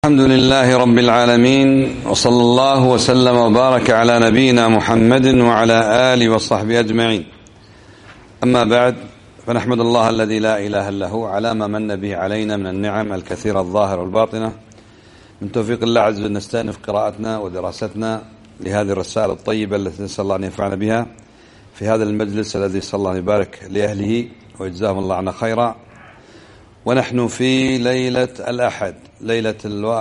الحمد لله رب العالمين، وصلى الله وسلم وبارك على نبينا محمد وعلى آله وصحبه أجمعين. أما بعد، فنحمد الله الذي لا إله إلا هو على ما من به علينا من النعم الكثيرة الظاهرة والباطنة. من توفيق الله عز وجل نستأنف قراءتنا ودراستنا لهذه الرسالة الطيبة التي نسأل الله أن ينفعنا بها في هذا المجلس الذي صلى الله أن يبارك لأهله ويجزاهم الله عنا خيرا. ونحن في ليلة الأحد، ليلة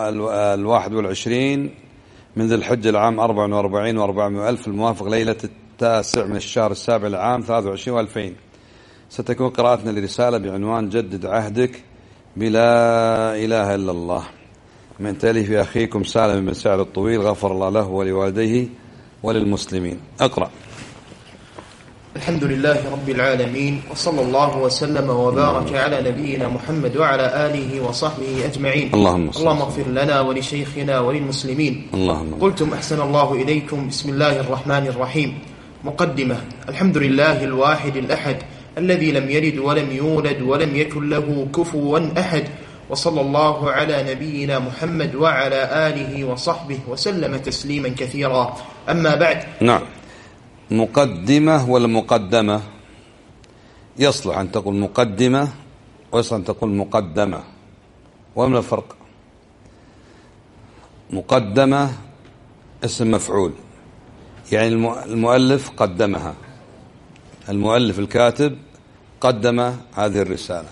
21 من ذي الحجة العام 44 و400 ألف، الموافق ليلة 9 من الشهر السابع العام 23 و2000. ستكون قراءتنا لرسالة بعنوان جدد عهدك بلا إله إلا الله، من تأليف أخيكم سالم بن سعد الطويل، غفر الله له ولوالديه وللمسلمين. أقرأ. الحمد لله رب العالمين، وصلى الله وسلم وبارك على نبينا محمد وعلى آله وصحبه أجمعين. اللهم اغفر لنا ولشيخنا وللمسلمين. قلتم أحسن الله إليكم. بسم الله الرحمن الرحيم. مقدمة. الحمد لله الواحد الأحد الذي لم يلد ولم يولد ولم يكن له كفوا أحد، وصلى الله على نبينا محمد وعلى آله وصحبه وسلم تسليما كثيرا. أما بعد. نعم، مقدمة ولا مقدمة؟ يصلح أن تقول مقدمة ويصلح أن تقول مقدمة. وما الفرق؟ مقدمة اسم مفعول، يعني المؤلف قدمها، المؤلف الكاتب قدم هذه الرسالة،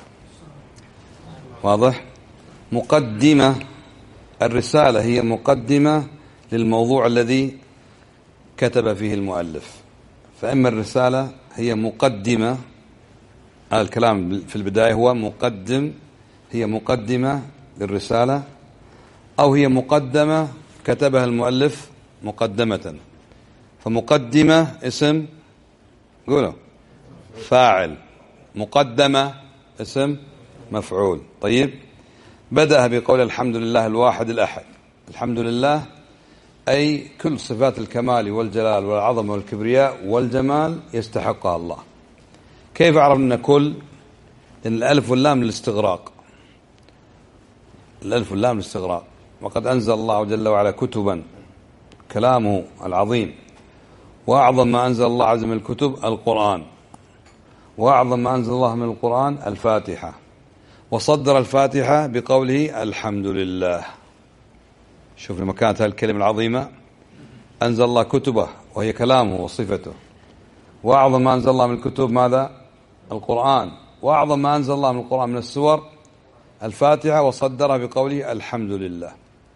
واضح؟ مقدمة، الرسالة هي مقدمة للموضوع الذي كتب فيه المؤلف. فإما الرسالة هي مقدمة، الكلام في البداية هو مقدم، هي مقدمة للرسالة، أو هي مقدمة كتبها المؤلف مقدمة. فمقدمة اسم قولوا فاعل، مقدمة اسم مفعول. طيب، بدأ بقول الحمد لله الواحد الأحد. الحمد لله أي كل صفات الكمال والجلال والعظمة والكبرياء والجمال يستحقها الله. كيف عرفنا كل؟ لأن الألف واللام للاستغراق، الألف واللام للاستغراق. وقد أنزل الله جل وعلا كتبا، كلامه العظيم، وأعظم ما أنزل الله عز من الكتب القرآن، وأعظم ما أنزل الله من القرآن الفاتحة، وصدر الفاتحة بقوله الحمد لله. شوف لما كانت هذه الكلمة العظيمة، أنزل الله كتبه وهي كلامه وصفته، وأعظم ما أنزل الله من الكتب ماذا؟ القرآن، وأعظم ما أنزل الله من القرآن من السور الفاتحة، وصدرها بقوله الحمد لله.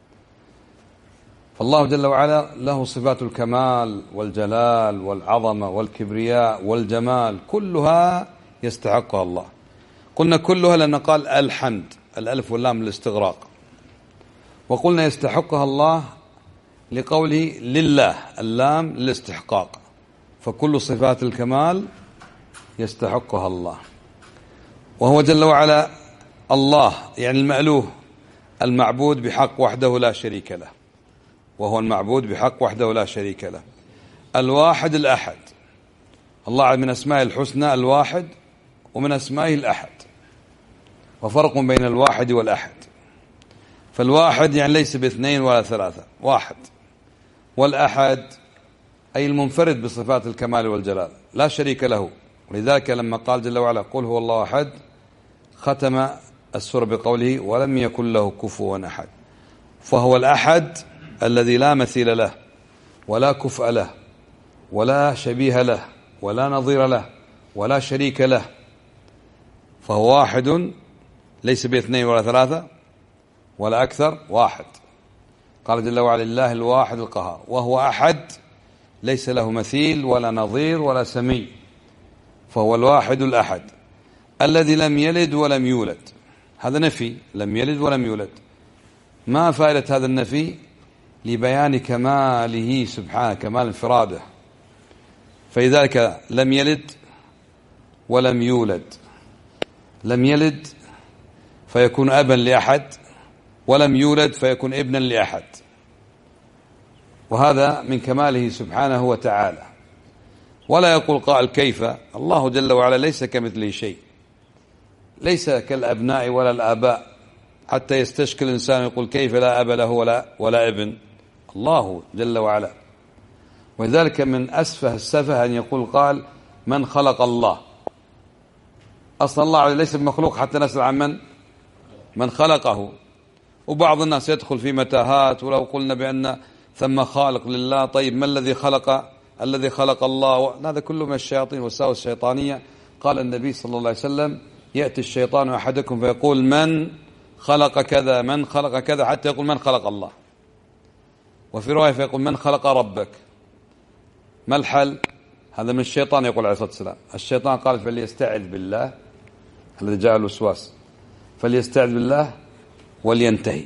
فالله جل وعلا له صفات الكمال والجلال والعظمة والكبرياء والجمال، كلها يستحقها الله. قلنا كلها لأن قال الحمد، الألف واللام للاستغراق. وقلنا يستحقها الله لقوله لله، اللام للاستحقاق، فكل صفات الكمال يستحقها الله. وهو جل وعلا الله، يعني المألوه، المعبود بحق وحده لا شريك له، وهو المعبود بحق وحده لا شريك له. الواحد الأحد، الله من أسمائه الحسنى الواحد، ومن أسمائه الأحد، وفرق بين الواحد والأحد. فالواحد يعني ليس باثنين ولا ثلاثة، واحد. والأحد أي المنفرد بصفات الكمال والجلال، لا شريك له. ولذلك لما قال جل وعلا قل هو الله أحد، ختم السورة بقوله ولم يكن له كفوا أحد. فهو الأحد الذي لا مثيل له ولا كفء له ولا شبيه له ولا نظير له ولا شريك له، فهو واحد ليس باثنين ولا ثلاثة ولا أكثر، واحد. قال جل وعلا لله الواحد القهار، وهو أحد ليس له مثيل ولا نظير ولا سمي، فهو الواحد الأحد الذي لم يلد ولم يولد. هذا نفي، لم يلد ولم يولد. ما فائدة هذا النفي؟ لبيان كماله سبحانه، كمال انفراده. فلذلك لم يلد ولم يولد، لم يلد فيكون أبا لأحد، ولم يولد فيكون ابنا لأحد، وهذا من كماله سبحانه وتعالى. ولا يقول قائل كيف؟ الله جل وعلا ليس كمثله شيء، ليس كالأبناء ولا الآباء، حتى يستشكل الإنسان يقول كيف لا أب له ولا ابن؟ الله جل وعلا. ولذلك من أسفه السفه أن يقول قال من خلق الله. أصلا الله ليس بمخلوق حتى نسأل عن من خلقه. وبعض الناس يدخل في متاهات، ولو قلنا بأن ثم خالق لله، طيب ما الذي خلق الله؟ هذا كله من الشياطين والوساوس الشيطانية. قال النبي صلى الله عليه وسلم يأتي الشيطان أحدكم فيقول من خلق كذا من خلق كذا، حتى يقول من خلق الله. وفي رواية فيقول من خلق ربك. ما الحل؟ هذا من الشيطان. يقول عليه الصلاة والسلام الشيطان قال فليستعذ بالله، الذي جاء الوسواس، فليستعذ بالله ولينتهي،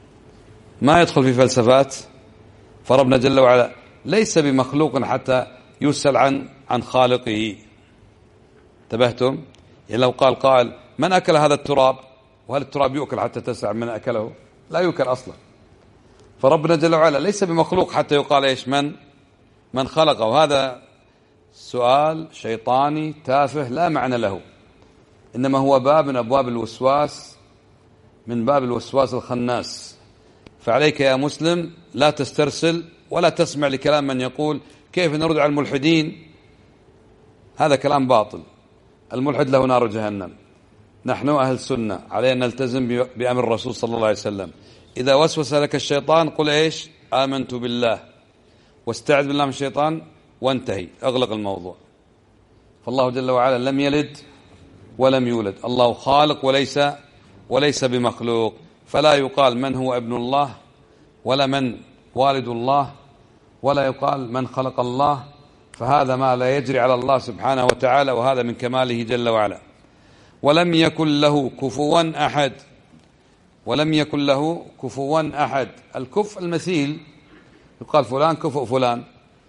ما يدخل في فلسفات. فربنا جل وعلا ليس بمخلوق حتى يسأل عن خالقه. انتبهتم؟ يعني لو قال قائل من أكل هذا التراب؟ وهل التراب يؤكل حتى تسأل من أكله؟ لا يؤكل أصلا. فربنا جل وعلا ليس بمخلوق حتى يقال إيش من خلقه. وهذا سؤال شيطاني تافه لا معنى له، إنما هو باب من أبواب الوسواس، من باب الوسواس الخناس. فعليك يا مسلم لا تسترسل ولا تسمع لكلام من يقول كيف نرد على الملحدين. هذا كلام باطل. الملحد له نار جهنم. نحن أهل السنة علينا نلتزم بأمر الرسول صلى الله عليه وسلم. إذا وسوس لك الشيطان قل إيش؟ آمنت بالله، واستعذ بالله من الشيطان، وانتهي، أغلق الموضوع. فالله جل وعلا لم يلد ولم يولد، الله خالق وليس بمخلوق. فلا يقال من هو ابن الله، ولا من والد الله، ولا يقال من خلق الله، فهذا ما لا يجري على الله سبحانه وتعالى، وهذا من كماله جل وعلا. ولم يكن له كفوا أحد. ولم يكن له كفوا أحد. الكف المثيل، يقال فلان كفؤ فلان.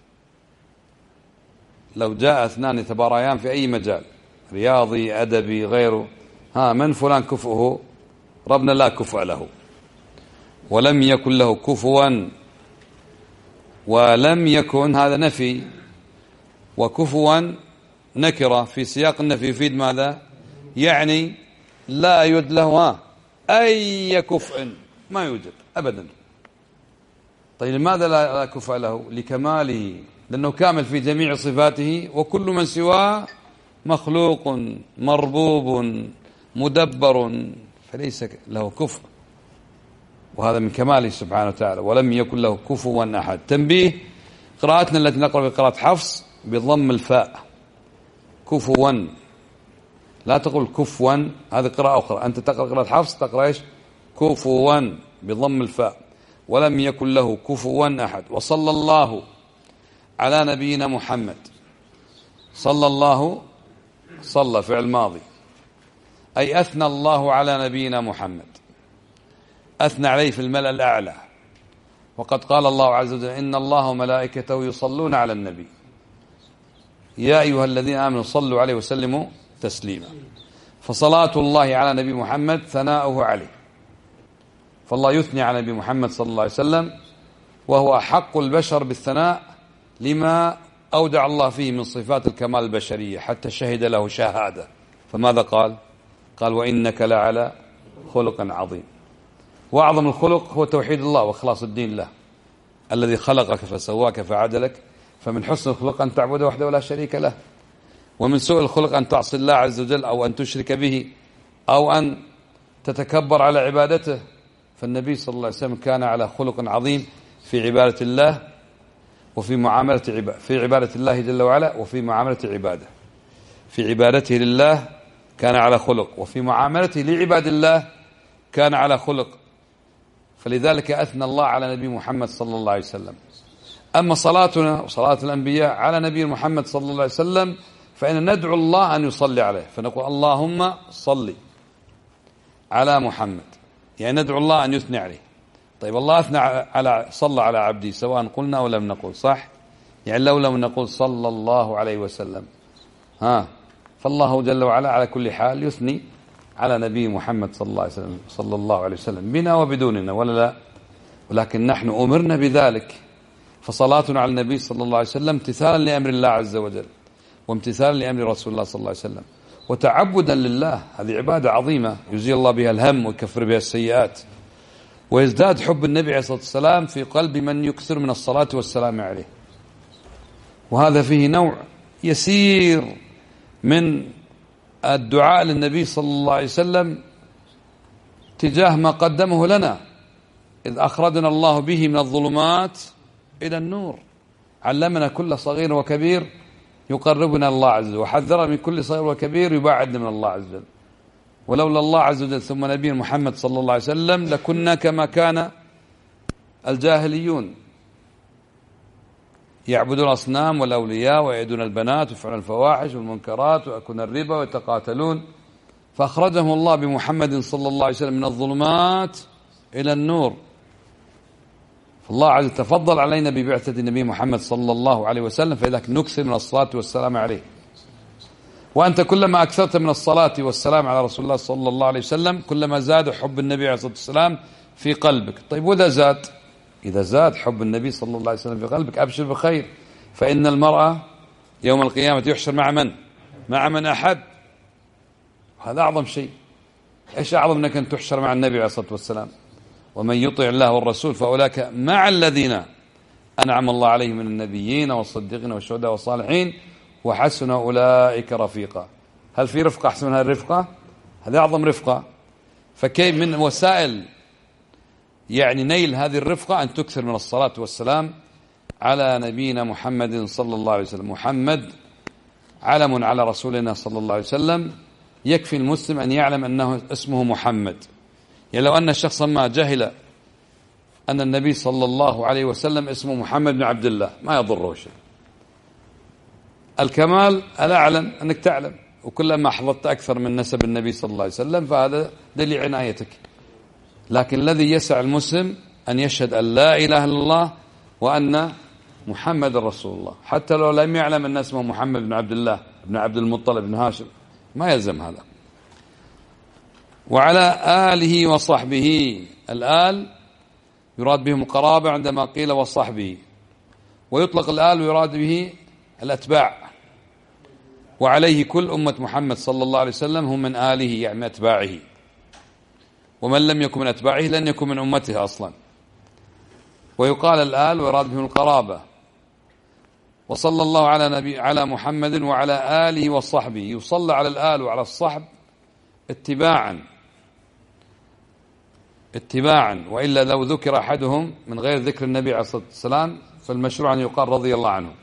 لو جاء اثنان يتباريان في أي مجال، رياضي أدبي غيره، من فلان كفؤه؟ ربنا لا كفؤ له. ولم يكن له كفوا. ولم يكن هذا نفي، وكفوا نكرة في سياق النفي يفيد ماذا؟ يعني لا يوجد له أي كفء، ما يوجد أبدا. طيب لماذا لا كفء له؟ لكماله، لأنه كامل في جميع صفاته، وكل من سواه مخلوق مربوب مدبر، فليس له كفء، وهذا من كماله سبحانه وتعالى. ولم يكن له كفوا أحد. تنبيه: قراءتنا التي نقرأ في قراءة حفص بضم الفاء، كفوا، لا تقول كفوا، هذه قراءة أخرى. أنت تقرأ قراءة حفص تقرأ إيش؟ كفوا بضم الفاء. ولم يكن له كفوا أحد. وصلى الله على نبينا محمد. صلى الله، صلى فعل ماضي، أي أثنى الله على نبينا محمد، أثنى عليه في الملأ الأعلى. وقد قال الله عز وجل: إن الله وملائكته يصلون على النبي يا أيها الذين آمنوا صلوا عليه وسلموا تسليما. فصلاة الله على نبي محمد ثناؤه عليه. فالله يثني على نبي محمد صلى الله عليه وسلم، وهو أحق البشر بالثناء لما أودع الله فيه من صفات الكمال البشرية، حتى شهد له شهادة. فماذا قال؟ قال: وإنك لعلى خلق عظيم. وأعظم الخلق هو توحيد الله وإخلاص الدين له، الذي خلقك فسواك فعدلك. فمن حسن الخلق أن تعبده وحده ولا شريك له، ومن سوء الخلق أن تعصي الله عز وجل، أو أن تشرك به، أو أن تتكبر على عبادته. فالنبي صلى الله عليه وسلم كان على خلق عظيم في عبادة الله، وفي معاملة في عبادة الله جل وعلا، وفي معاملة عباده. في عبادته لله كان على خلق، وفي معاملته لعباد الله كان على خلق. فلذلك أثنى الله على نبي محمد صلى الله عليه وسلم. أما صلاتنا وصلاة الأنبياء على نبي محمد صلى الله عليه وسلم فإن ندعو الله أن يصلي عليه، فنقول: اللهم صل على محمد، يعني ندعو الله أن يثني عليه. طيب الله أثنى صلى على عبده، سواء قلنا أو لم نقل، صح؟ يعني لو لم نقل صلى الله عليه وسلم، فالله جل وعلا على كل حال يثني على نبي محمد صلى الله عليه وسلم بنا وبدوننا، ولا لا؟ ولكن نحن أمرنا بذلك. فصلاتنا على النبي صلى الله عليه وسلم امتثالا لأمر الله عز وجل، وامتثالا لأمر رسول الله صلى الله عليه وسلم، وتعبدا لله. هذه عبادة عظيمة يزيل الله بها الهم ويكفر بها السيئات، ويزداد حب النبي عليه الصلاة والسلام في قلب من يكثر من الصلاة والسلام عليه. وهذا فيه نوع يسير من الدعاء للنبي صلى الله عليه وسلم تجاه ما قدمه لنا، إذ أخرجنا الله به من الظلمات إلى النور، علمنا كل صغير وكبير يقربنا الله عز وجل، وحذر من كل صغير وكبير يبعدنا من الله عز وجل. ولولا الله عز وجل ثم نبي محمد صلى الله عليه وسلم لكنا كما كان الجاهليون يعبدون الأصنام والأولياء ويعيدون البنات ويفعلون الفواحش والمنكرات ويأكلون الربا ويتقاتلون، فأخرجهم الله بمحمد صلى الله عليه وسلم من الظلمات إلى النور. فالله عز وجل تفضل علينا ببعثة النبي محمد صلى الله عليه وسلم، فلذلك نكثر من الصلاة والسلام عليه. وأنت كلما أكثرت من الصلاة والسلام على رسول الله صلى الله عليه وسلم كلما زاد حب النبي عليه الصلاة والسلام في قلبك. طيب وإذا زاد؟ إذا زاد حب النبي صلى الله عليه وسلم في قلبك أبشر بخير، فإن المرأة يوم القيامة يحشر مع من؟ مع من أحب. هذا أعظم شيء. إيش أعظم أنك أن تحشر مع النبي عليه الصلاة والسلام؟ ومن يطع الله والرسول فأولئك مع الذين أنعم الله عليهم من النبيين والصديقين والشهداء والصالحين وحسن أولئك رفيقا. هل في رفقة أحسن من هذه الرفقة؟ هذا أعظم رفقة. فكيف من وسائل يعني نيل هذه الرفقة أن تكثر من الصلاة والسلام على نبينا محمد صلى الله عليه وسلم. محمد علم على رسولنا صلى الله عليه وسلم، يكفي المسلم أن يعلم أنه اسمه محمد. يعني لو أن الشخص ما جهل أن النبي صلى الله عليه وسلم اسمه محمد بن عبد الله ما يضره شيء. الكمال الأعلم أنك تعلم، وكلما حفظت أكثر من نسب النبي صلى الله عليه وسلم فهذا دليل عنايتك. لكن الذي يسع المسلم أن يشهد أن لا إله إلا الله وأن محمد رسول الله، حتى لو لم يعلم أن اسمه محمد بن عبد الله بن عبد المطلب بن هاشم ما يلزم هذا. وعلى آله وصحبه. الآل يراد بهم القرابة عندما قيل وصحبه، ويطلق الآل ويراد به الأتباع. وعليه كل أمة محمد صلى الله عليه وسلم هم من آله يعني من أتباعه، ومن لم يكن من أتباعه لن يكن من أمته أصلا. ويقال الآل ويراد بهم القرابة. وصلى الله على محمد وعلى آله وصحبه. يصلى على الآل وعلى الصحب اتباعا، وإلا لو ذكر أحدهم من غير ذكر النبي عليه الصلاة والسلام فالمشروع أن يقال رضي الله عنه.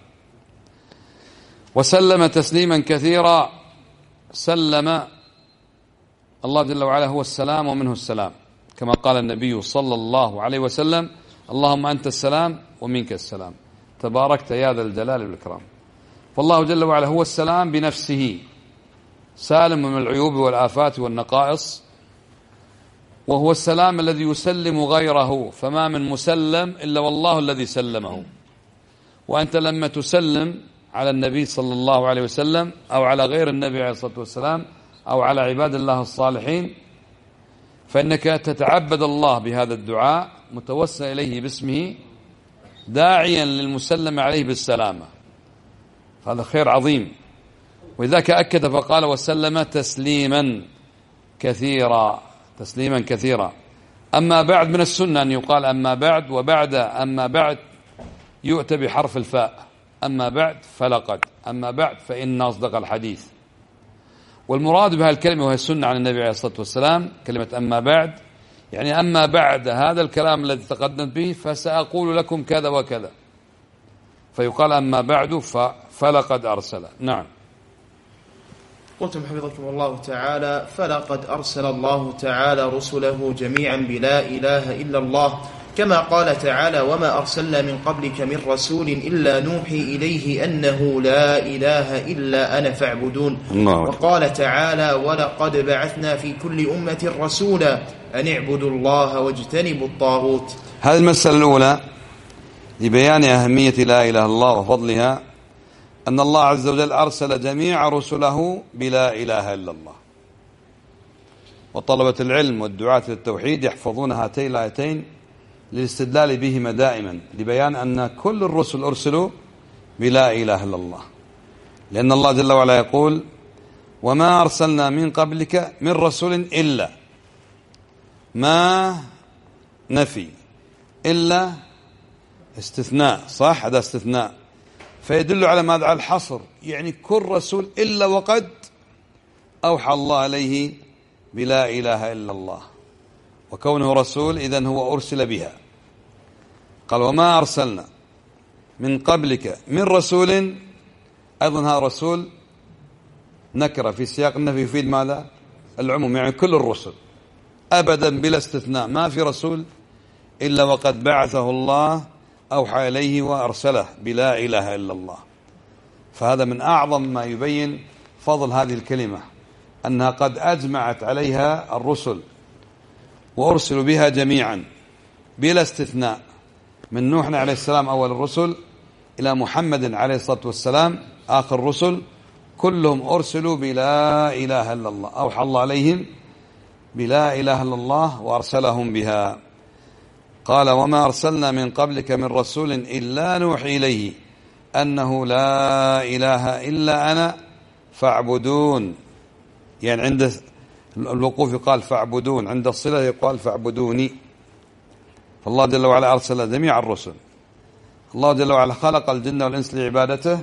وسلم تسليما كثيرا. سلم الله جل وعلا هو السلام ومنه السلام، كما قال النبي صلى الله عليه وسلم اللهم أنت السلام ومنك السلام تباركت يا ذا الجلال والإكرام. فالله جل وعلا هو السلام بنفسه، سالم من العيوب والآفات والنقائص، وهو السلام الذي يسلم غيره، فما من مسلم إلا والله الذي سلمه. وأنت لما تسلم على النبي صلى الله عليه وسلم أو على غير النبي عليه الصلاة والسلام أو على عباد الله الصالحين فإنك تتعبد الله بهذا الدعاء متوسل إليه باسمه داعيا للمسلم عليه بالسلامة. هذا خير عظيم. وذاك أكد فقال وسلم تسليما كثيرا. تسليما كثيرا. أما بعد من السنة أن يقال أما بعد، وبعد أما بعد يؤتى بحرف الفاء، أما بعد فلقد، أما بعد فإن أصدق الحديث. والمراد بها الكلمة وهي السنة عن النبي عليه الصلاة والسلام كلمة أما بعد، يعني أما بعد هذا الكلام الذي تقدمت به فسأقول لكم كذا وكذا، فيقال أما بعد فلقد أرسل. نعم. قلتم حفظكم الله تعالى فلقد أرسل الله تعالى رسله جميعا بلا إله إلا الله، كما قال تعالى وما أرسلنا من قبلك من رسول إلا نوحي إليه أنه لا إله إلا أنا فاعبدون. وقال تعالى ولقد بعثنا في كل أمة رسولا أن اعبدوا الله واجتنبوا الطاغوت. هذه المسألة الأولى لبيان أهمية لا إله إلا الله وفضلها، أن الله عز وجل أرسل جميع رسله بلا إله إلا الله. وطلبة العلم والدعاة للتوحيد يحفظون هاتين الآيتين للاستدلال بهما دائما، لبيان أن كل الرسل أرسلوا بلا إله إلا الله، لأن الله جل وعلا يقول وما أرسلنا من قبلك من رسول إلا، ما نفي، إلا استثناء، صح؟ هذا استثناء، فيدل على ماذا؟ على الحصر، يعني كل رسول إلا وقد أوحى الله عليه بلا إله إلا الله، وكونه رسول إذن هو أرسل بها. قال وما أرسلنا من قبلك من رسول، أيضا هذا رسول نكرة في سياق النفي يفيد ماذا؟ العموم، يعني كل الرسل أبدا بلا استثناء، ما في رسول إلا وقد بعثه الله أوحى إليه وأرسله بلا إله إلا الله. فهذا من أعظم ما يبين فضل هذه الكلمة، أنها قد أجمعت عليها الرسل وأرسلوا بها جميعا بلا استثناء، من نوح عليه السلام أول الرسل إلى محمد عليه الصلاة والسلام آخر الرسل، كلهم أرسلوا بلا إله إلا الله، أوحى الله عليهم بلا إله إلا الله وأرسلهم بها. قال وما أرسلنا من قبلك من رسول إلا نوحي إليه أنه لا إله إلا أنا فاعبدون، يعني عند الوقوف يقال فاعبدون، عند الصلة يقال فاعبدوني. فالله جل وعلا أرسل جميع الرسل، الله جل وعلا خلق الجن والإنس لعبادته،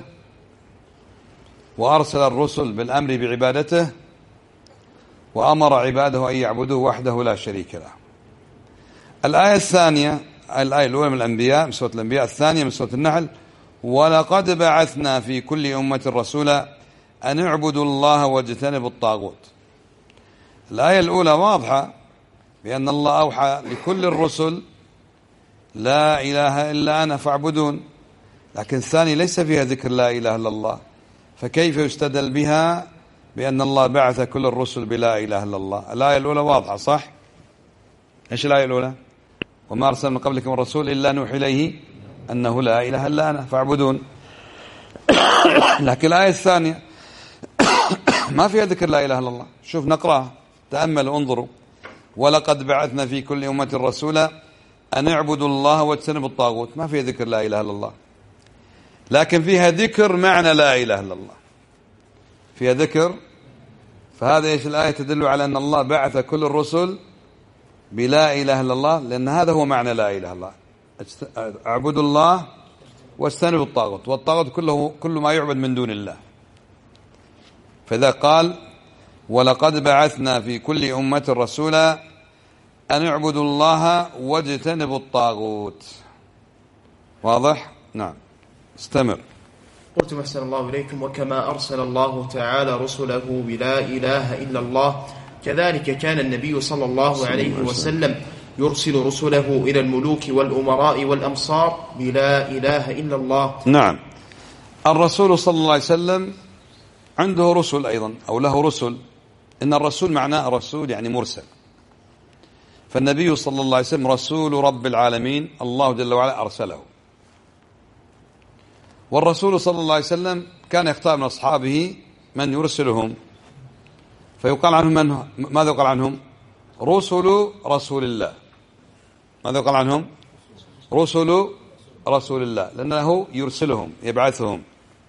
وأرسل الرسل بالأمر بعبادته، وأمر عباده أن يعبدوه وحده لا شريك له. الآية الثانية، الآية الأولى من الأنبياء من سورة الأنبياء، الثانية من سورة النحل، ولقد بعثنا في كل أمة رسولا أن اعبدوا الله واجتنبوا الطاغوت. الآية الأولى واضحة بأن الله أوحى لكل الرسل لا إله إلا أنا فاعبدون، لكن الثاني ليس فيها ذكر لا إله إلا الله، فكيف يستدل بها بأن الله بعث كل الرسل بلا إله إلا الله؟ الآية الأولى واضحة صح؟ إيش الآية الأولى؟ وما أرسلنا من قبلك من رسول إلا نوحي إليه أنه لا إله إلا أنا فاعبدون. لكن الآية الثانية ما فيها ذكر لا إله إلا الله. شوف نقرأها، تأملوا انظروا. ولقد بعثنا في كل أمة رسولا أن اعبدوا الله واجتنبوا الطاغوت، ما فيها ذكر لا إله إلا الله، لكن فيها ذكر معنى لا إله إلا الله، فيها ذكر. فهذا ايش الآية تدل على أن الله بعث كل الرسل بلا إله إلا الله، لأن هذا هو معنى لا إله إلا الله، اعبدوا الله واجتنبوا الطاغوت، والطاغوت كل ما يعبد من دون الله. فإذا قال ولقد بعثنا في كل أمة رسولا أن اعبدوا الله واجتنبوا الطاغوت، واضح؟ نعم استمر. قلت أحسن الله إليكم وكما أرسل الله تعالى رسله بلا إله إلا الله كذلك كان النبي صلى الله عليه وسلم يرسل رسله إلى الملوك والأمراء والأمصار بلا إله إلا الله. نعم، الرسول صلى الله عليه وسلم عنده رسل أيضا أو له رسل. إن الرسول معناه رسول يعني مرسل، فالنبي صلى الله عليه وسلم رسول رب العالمين، الله جل وعلا أرسله. والرسول صلى الله عليه وسلم كان يختار من أصحابه من يرسلهم، فيقال عنهم ماذا يقال عنهم؟ رسل رسول الله. ماذا يقال عنهم؟ رسل رسول الله، لأنه يرسلهم يبعثهم.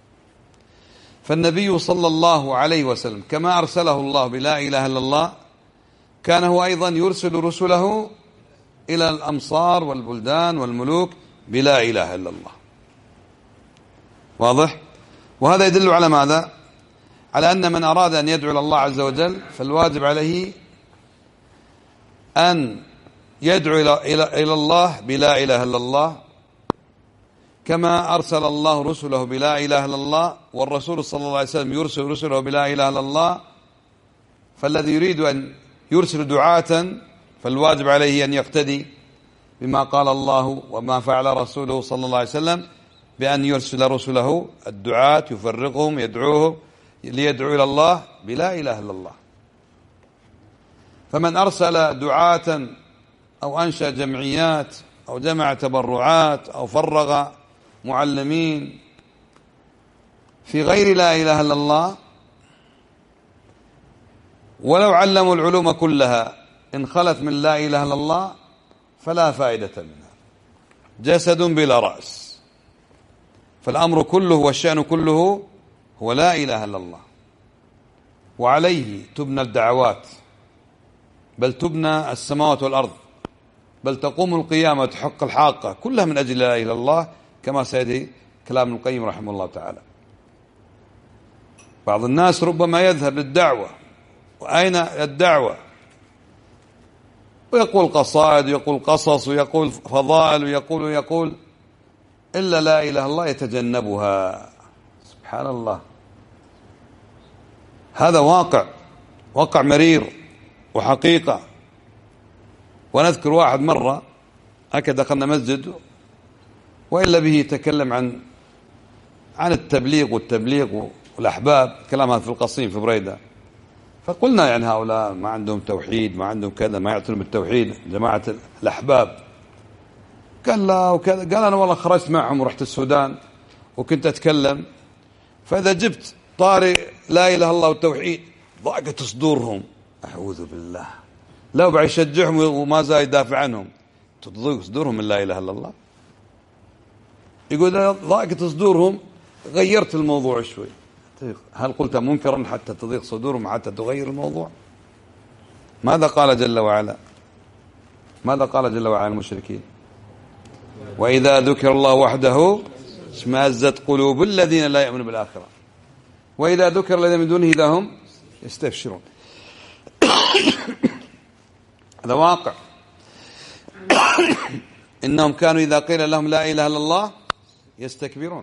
فالنبي صلى الله عليه وسلم كما أرسله الله بلا إله إلا الله، كان هو أيضا يرسل رسله إلى الأمصار والبلدان والملوك بلا إله إلا الله، واضح؟ وهذا يدل على ماذا؟ على أن من أراد أن يدعو إلى الله عز وجل فالواجب عليه أن يدعو إلى الله بلا إله إلا الله، كما أرسل الله رسله بلا إله إلا الله، والرسول صلى الله عليه وسلم يرسل رسله بلا إله إلا الله. فالذي يريد أن يرسل دعاة فالواجب عليه أن يقتدي بما قال الله وما فعل رسوله صلى الله عليه وسلم، بأن يرسل رسله الدعاة يفرقهم يدعوه ليدعو إلى الله بلا إله إلا الله. فمن أرسل دعاة أو أنشأ جمعيات أو جمع تبرعات أو فرغ معلمين في غير لا إله إلا الله، ولو علموا العلوم كلها إن خلت من لا إله إلا الله فلا فائدة منها، جسد بلا رأس. فالأمر كله والشأن كله هو لا إله إلا الله. وعليه تبنى الدعوات، بل تبنى السماوات والأرض، بل تقوم القيامة وتحق الحاقة، كلها من أجل لا إله إلا الله، كما سيأتي كلام ابن القيم رحمه الله تعالى. بعض الناس ربما يذهب للدعوة، وأين الدعوة؟ ويقول قصائد ويقول قصص ويقول فضائل ويقول إلا لا إله إلا الله يتجنبها. سبحان الله، هذا واقع مرير وحقيقة. ونذكر واحد مرة هكذا دخلنا مسجد وإلا به يتكلم عن التبليغ والأحباب، كلام هذا في القصيم في بريدة. فقلنا يعني هؤلاء ما عندهم توحيد، ما عندهم كذا، ما يعتنون بالتوحيد جماعة الأحباب. قال لا وكذا. قال أنا والله خرجت معهم ورحت السودان وكنت أتكلم، فإذا جبت طاري لا إله إلا الله والتوحيد ضاقت صدورهم. أعوذ بالله، لو بعد يشجعهم وما زال يدافع عنهم تضيق صدورهم من لا إله إلا الله. يقول ضاقت صدورهم، غيرت الموضوع شوي. هل قلت منكرا حتى تضيق صدورهم حتى تغير الموضوع؟ ماذا قال جل وعلا؟ ماذا قال جل وعلا المشركين؟ وإذا ذكر الله وحده اشمأزت قلوب الذين لا يؤمنون بالآخرة وإذا ذكر الذين من دونه إذا هم يستبشرون. هذا واقع. إنهم كانوا إذا قيل لهم لا إله إلا الله يستكبرون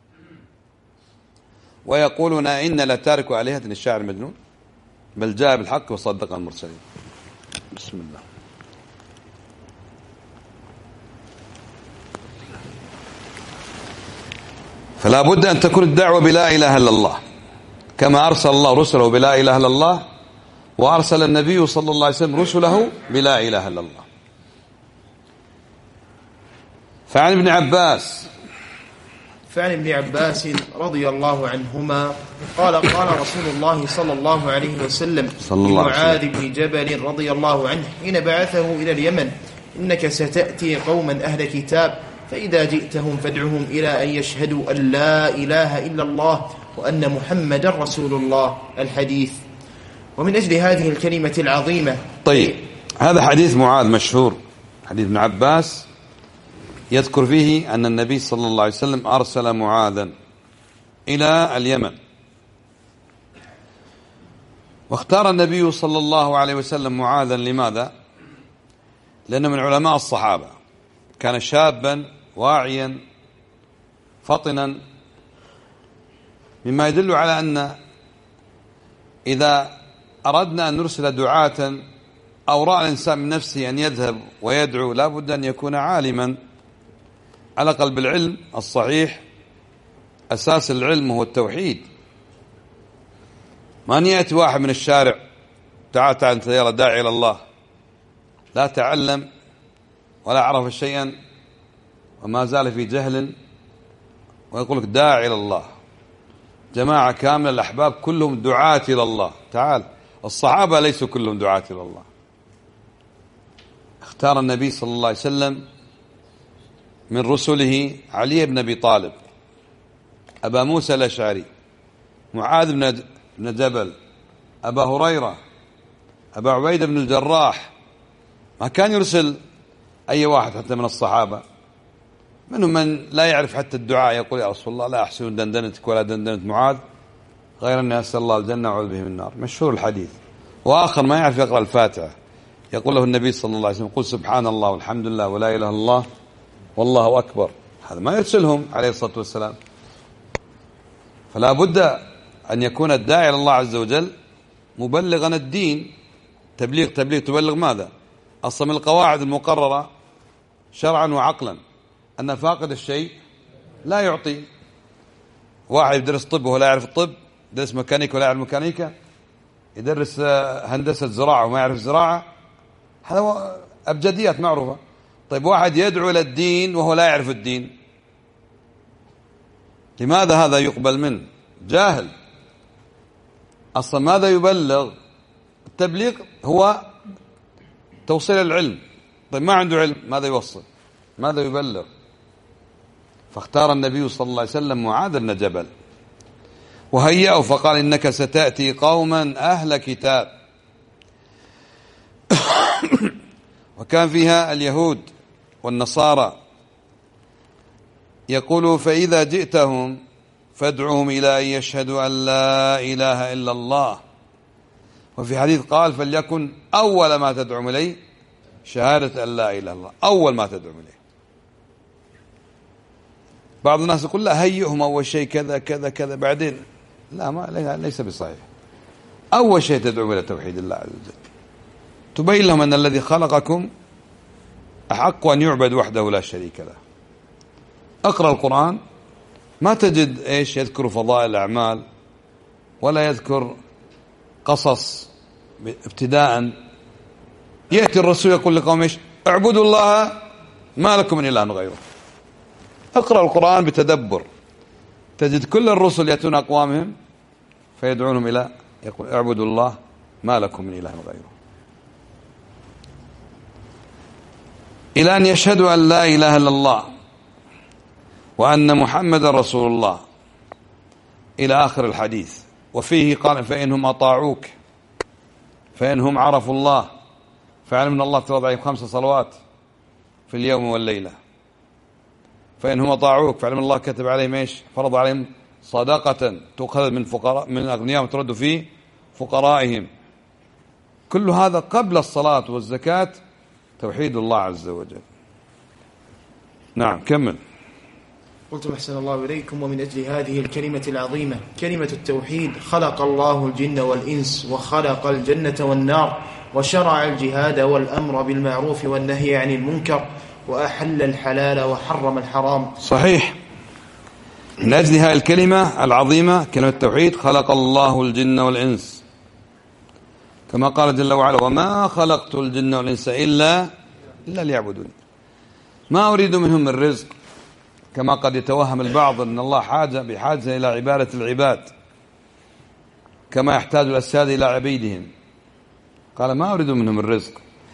ويقولون إن لتاركوا آلهة الشاعر المجنون بل جاء بالحق وصدق المرسلين. بسم الله. فلا بد أن تكون الدعوة بلا إله إلا الله، كما أرسل الله رسله بلا إله إلا الله، وأرسل النبي صلى الله عليه وسلم رسله بلا إله إلا الله. فعن ابن عباس رضي الله عنهما قال رسول الله صلى الله عليه وسلم لمعاذ بن جبل رضي الله عنه حين بعثه إلى اليمن: إنك ستأتي قوما أهل كتاب، فإذا جئتهم فادعهم إلى أن يشهدوا أن لا إله إلا الله وأن محمدا رسول الله. الحديث. ومن أجل هذه الكلمة العظيمة. طيب، هذا حديث معاذ مشهور، حديث ابن عباس، يذكر فيه أن النبي صلى الله عليه وسلم أرسل معاذا إلى اليمن، واختار النبي صلى الله عليه وسلم معاذا. لماذا؟ لأنه من علماء الصحابة، كان شابا واعيا فطنا، مما يدل على أن إذا أردنا أن نرسل دعاة أو رأى الإنسان من نفسه أن يذهب ويدعو لا بد أن يكون عالما على الأقل بالعلم الصحيح. أساس العلم هو التوحيد. ما أن يأتي واحد من الشارع: تعال أنت يلا داعي إلى الله، لا تعلم ولا عرف شيئا وما زال في جهل، ويقول لك داعي إلى الله. جماعة كاملة الأحباب كلهم دعاة إلى الله. تعال، الصحابة ليسوا كلهم دعاة إلى الله. اختار النبي صلى الله عليه وسلم من رسله علي بن أبي طالب، أبا موسى الأشعري، معاذ بن جبل، أبا هريرة، أبا عبيدة بن الجراح. ما كان يرسل أي واحد حتى من الصحابة، منهم من لا يعرف حتى الدعاء، يقول: يا رسول الله لا أحسن دندنتك ولا دندنة معاذ غير أني أسأل الله الجنة وأعوذ به من النار. مشهور الحديث. وآخر ما يعرف يقرأ الفاتحة، يقول له النبي صلى الله عليه وسلم: قل سبحان الله والحمد لله ولا إله إلا الله والله أكبر. هذا ما يرسلهم عليه الصلاة والسلام. فلا بد أن يكون الداعي إلى الله عز وجل مبلغا الدين. تبليغ تبلغ ماذا؟ أصلا من القواعد المقررة شرعا وعقلا أن فاقد الشيء لا يعطي. واحد يدرس طب وهو لا يعرف الطب، يدرس ميكانيكا ولا يعرف ميكانيكا، يدرس هندسة زراعة وما يعرف زراعة، هذا أبجديات معروفة. طيب، واحد يدعو إلى الدين وهو لا يعرف الدين، لماذا هذا يقبل منه؟ جاهل. أصلا ماذا يبلغ؟ التبليغ هو توصيل العلم. طيب، ما عنده علم، ماذا يوصل؟ ماذا يبلغ؟ فاختار النبي صلى الله عليه وسلم معاذ بن جبل. وهيأوا فقال إنك ستأتي قوما أهل كتاب وكان فيها اليهود والنصارى. يقول فإذا جئتهم فادعوهم إلى أن يشهدوا أن لا إله إلا الله. وفي حديث قال فليكن أول ما تدعوهم إليه شهادة أن لا إله إلا الله، أول ما تدعوهم إليه. بعض الناس يقول لا هيئهم أول شيء كذا كذا كذا بعدين، لا ما ليس بصحيح. أول شيء تدعو إلى توحيد الله عز وجل، تبين لهم أن الذي خلقكم أحق أن يعبد وحده لا شريك له. أقرأ القرآن ما تجد يذكر فضائل الأعمال ولا يذكر قصص ابتداء. يأتي الرسول يقول لقوم اعبدوا الله ما لكم من إله غيره. اقرأ القرآن بتدبر تجد كل الرسل يأتون أقوامهم فيدعونهم إلى يقول اعبدوا الله ما لكم من إله غيره، إلى أن يشهدوا أن لا إله إلا الله وأن محمد رسول الله إلى آخر الحديث. وفيه قال فإنهم أطاعوك فإنهم عرفوا الله فاعلم أن الله فرض عليهم 5 صلوات في اليوم والليلة. فإنهم أطاعوك فاعلم الله كتب عليهم فرض عليهم صدقة تؤخذ من أغنياء وترد في فقرائهم. كل هذا قبل الصلاة والزكاة توحيد الله عز وجل. نعم كمل. قلت أحسن الله إليكم. ومن أجل هذه الكلمة العظيمة كلمة التوحيد خلق الله الجن والإنس وخلق الجنة والنار وشرع الجهاد والأمر بالمعروف والنهي عن المنكر وأحل الحلال وحرم الحرام. صحيح. من أجل هذه الكلمة العظيمة كلمة التوحيد خلق الله الجن والإنس، كما قال جل وعلا وما خلقت الجن والإنس إلا ليعبدون ما أريد منهم من رزق، كما قد يتوهم البعض أن الله بحاجة إلى عبادة العباد كما يحتاج الأسياد إلى عبيدهم. قال ما أريد منهم من رزق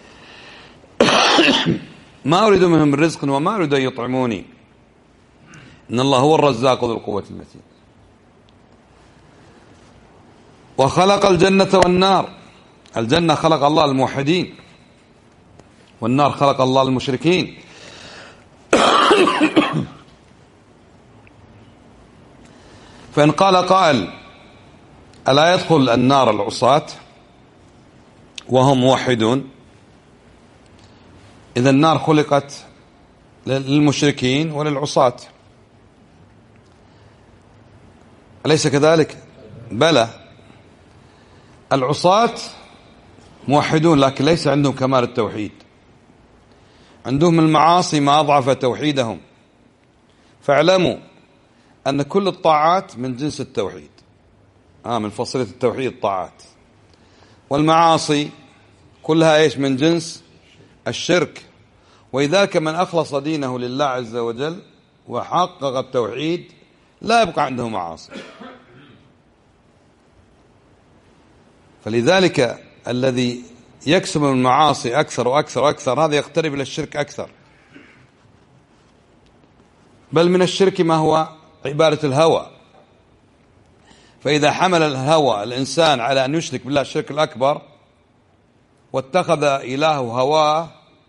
ما أريد منهم من رزق وما أريد أن يطعموني، إن الله هو الرزاق ذو القوة المتين. وخلق الجنة والنار، الجنة خلق الله الموحدين والنار خلق الله المشركين. فإن قال قائل ألا يدخل النار العصاة وهم موحدون؟ إذا النار خلقت للمشركين وللعصاة، أليس كذلك؟ بلى، العصاة موحدون لكن ليس عندهم كمال التوحيد، عندهم المعاصي ما أضعف توحيدهم. فاعلموا أن كل الطاعات من جنس التوحيد، من فصيلة التوحيد الطاعات، والمعاصي كلها من جنس الشرك. وإذاك من أخلص دينه لله عز وجل وحقق التوحيد لا يبقى عنده معاصي. فلذلك الذي يكسب من المعاصي أكثر وأكثر وأكثر هذا يقترب إلى الشرك أكثر. بل من الشرك ما هو عبادة الهوى. فإذا حمل الهوى الإنسان على أن يشرك بالله الشرك الأكبر واتخذ إلهه هواه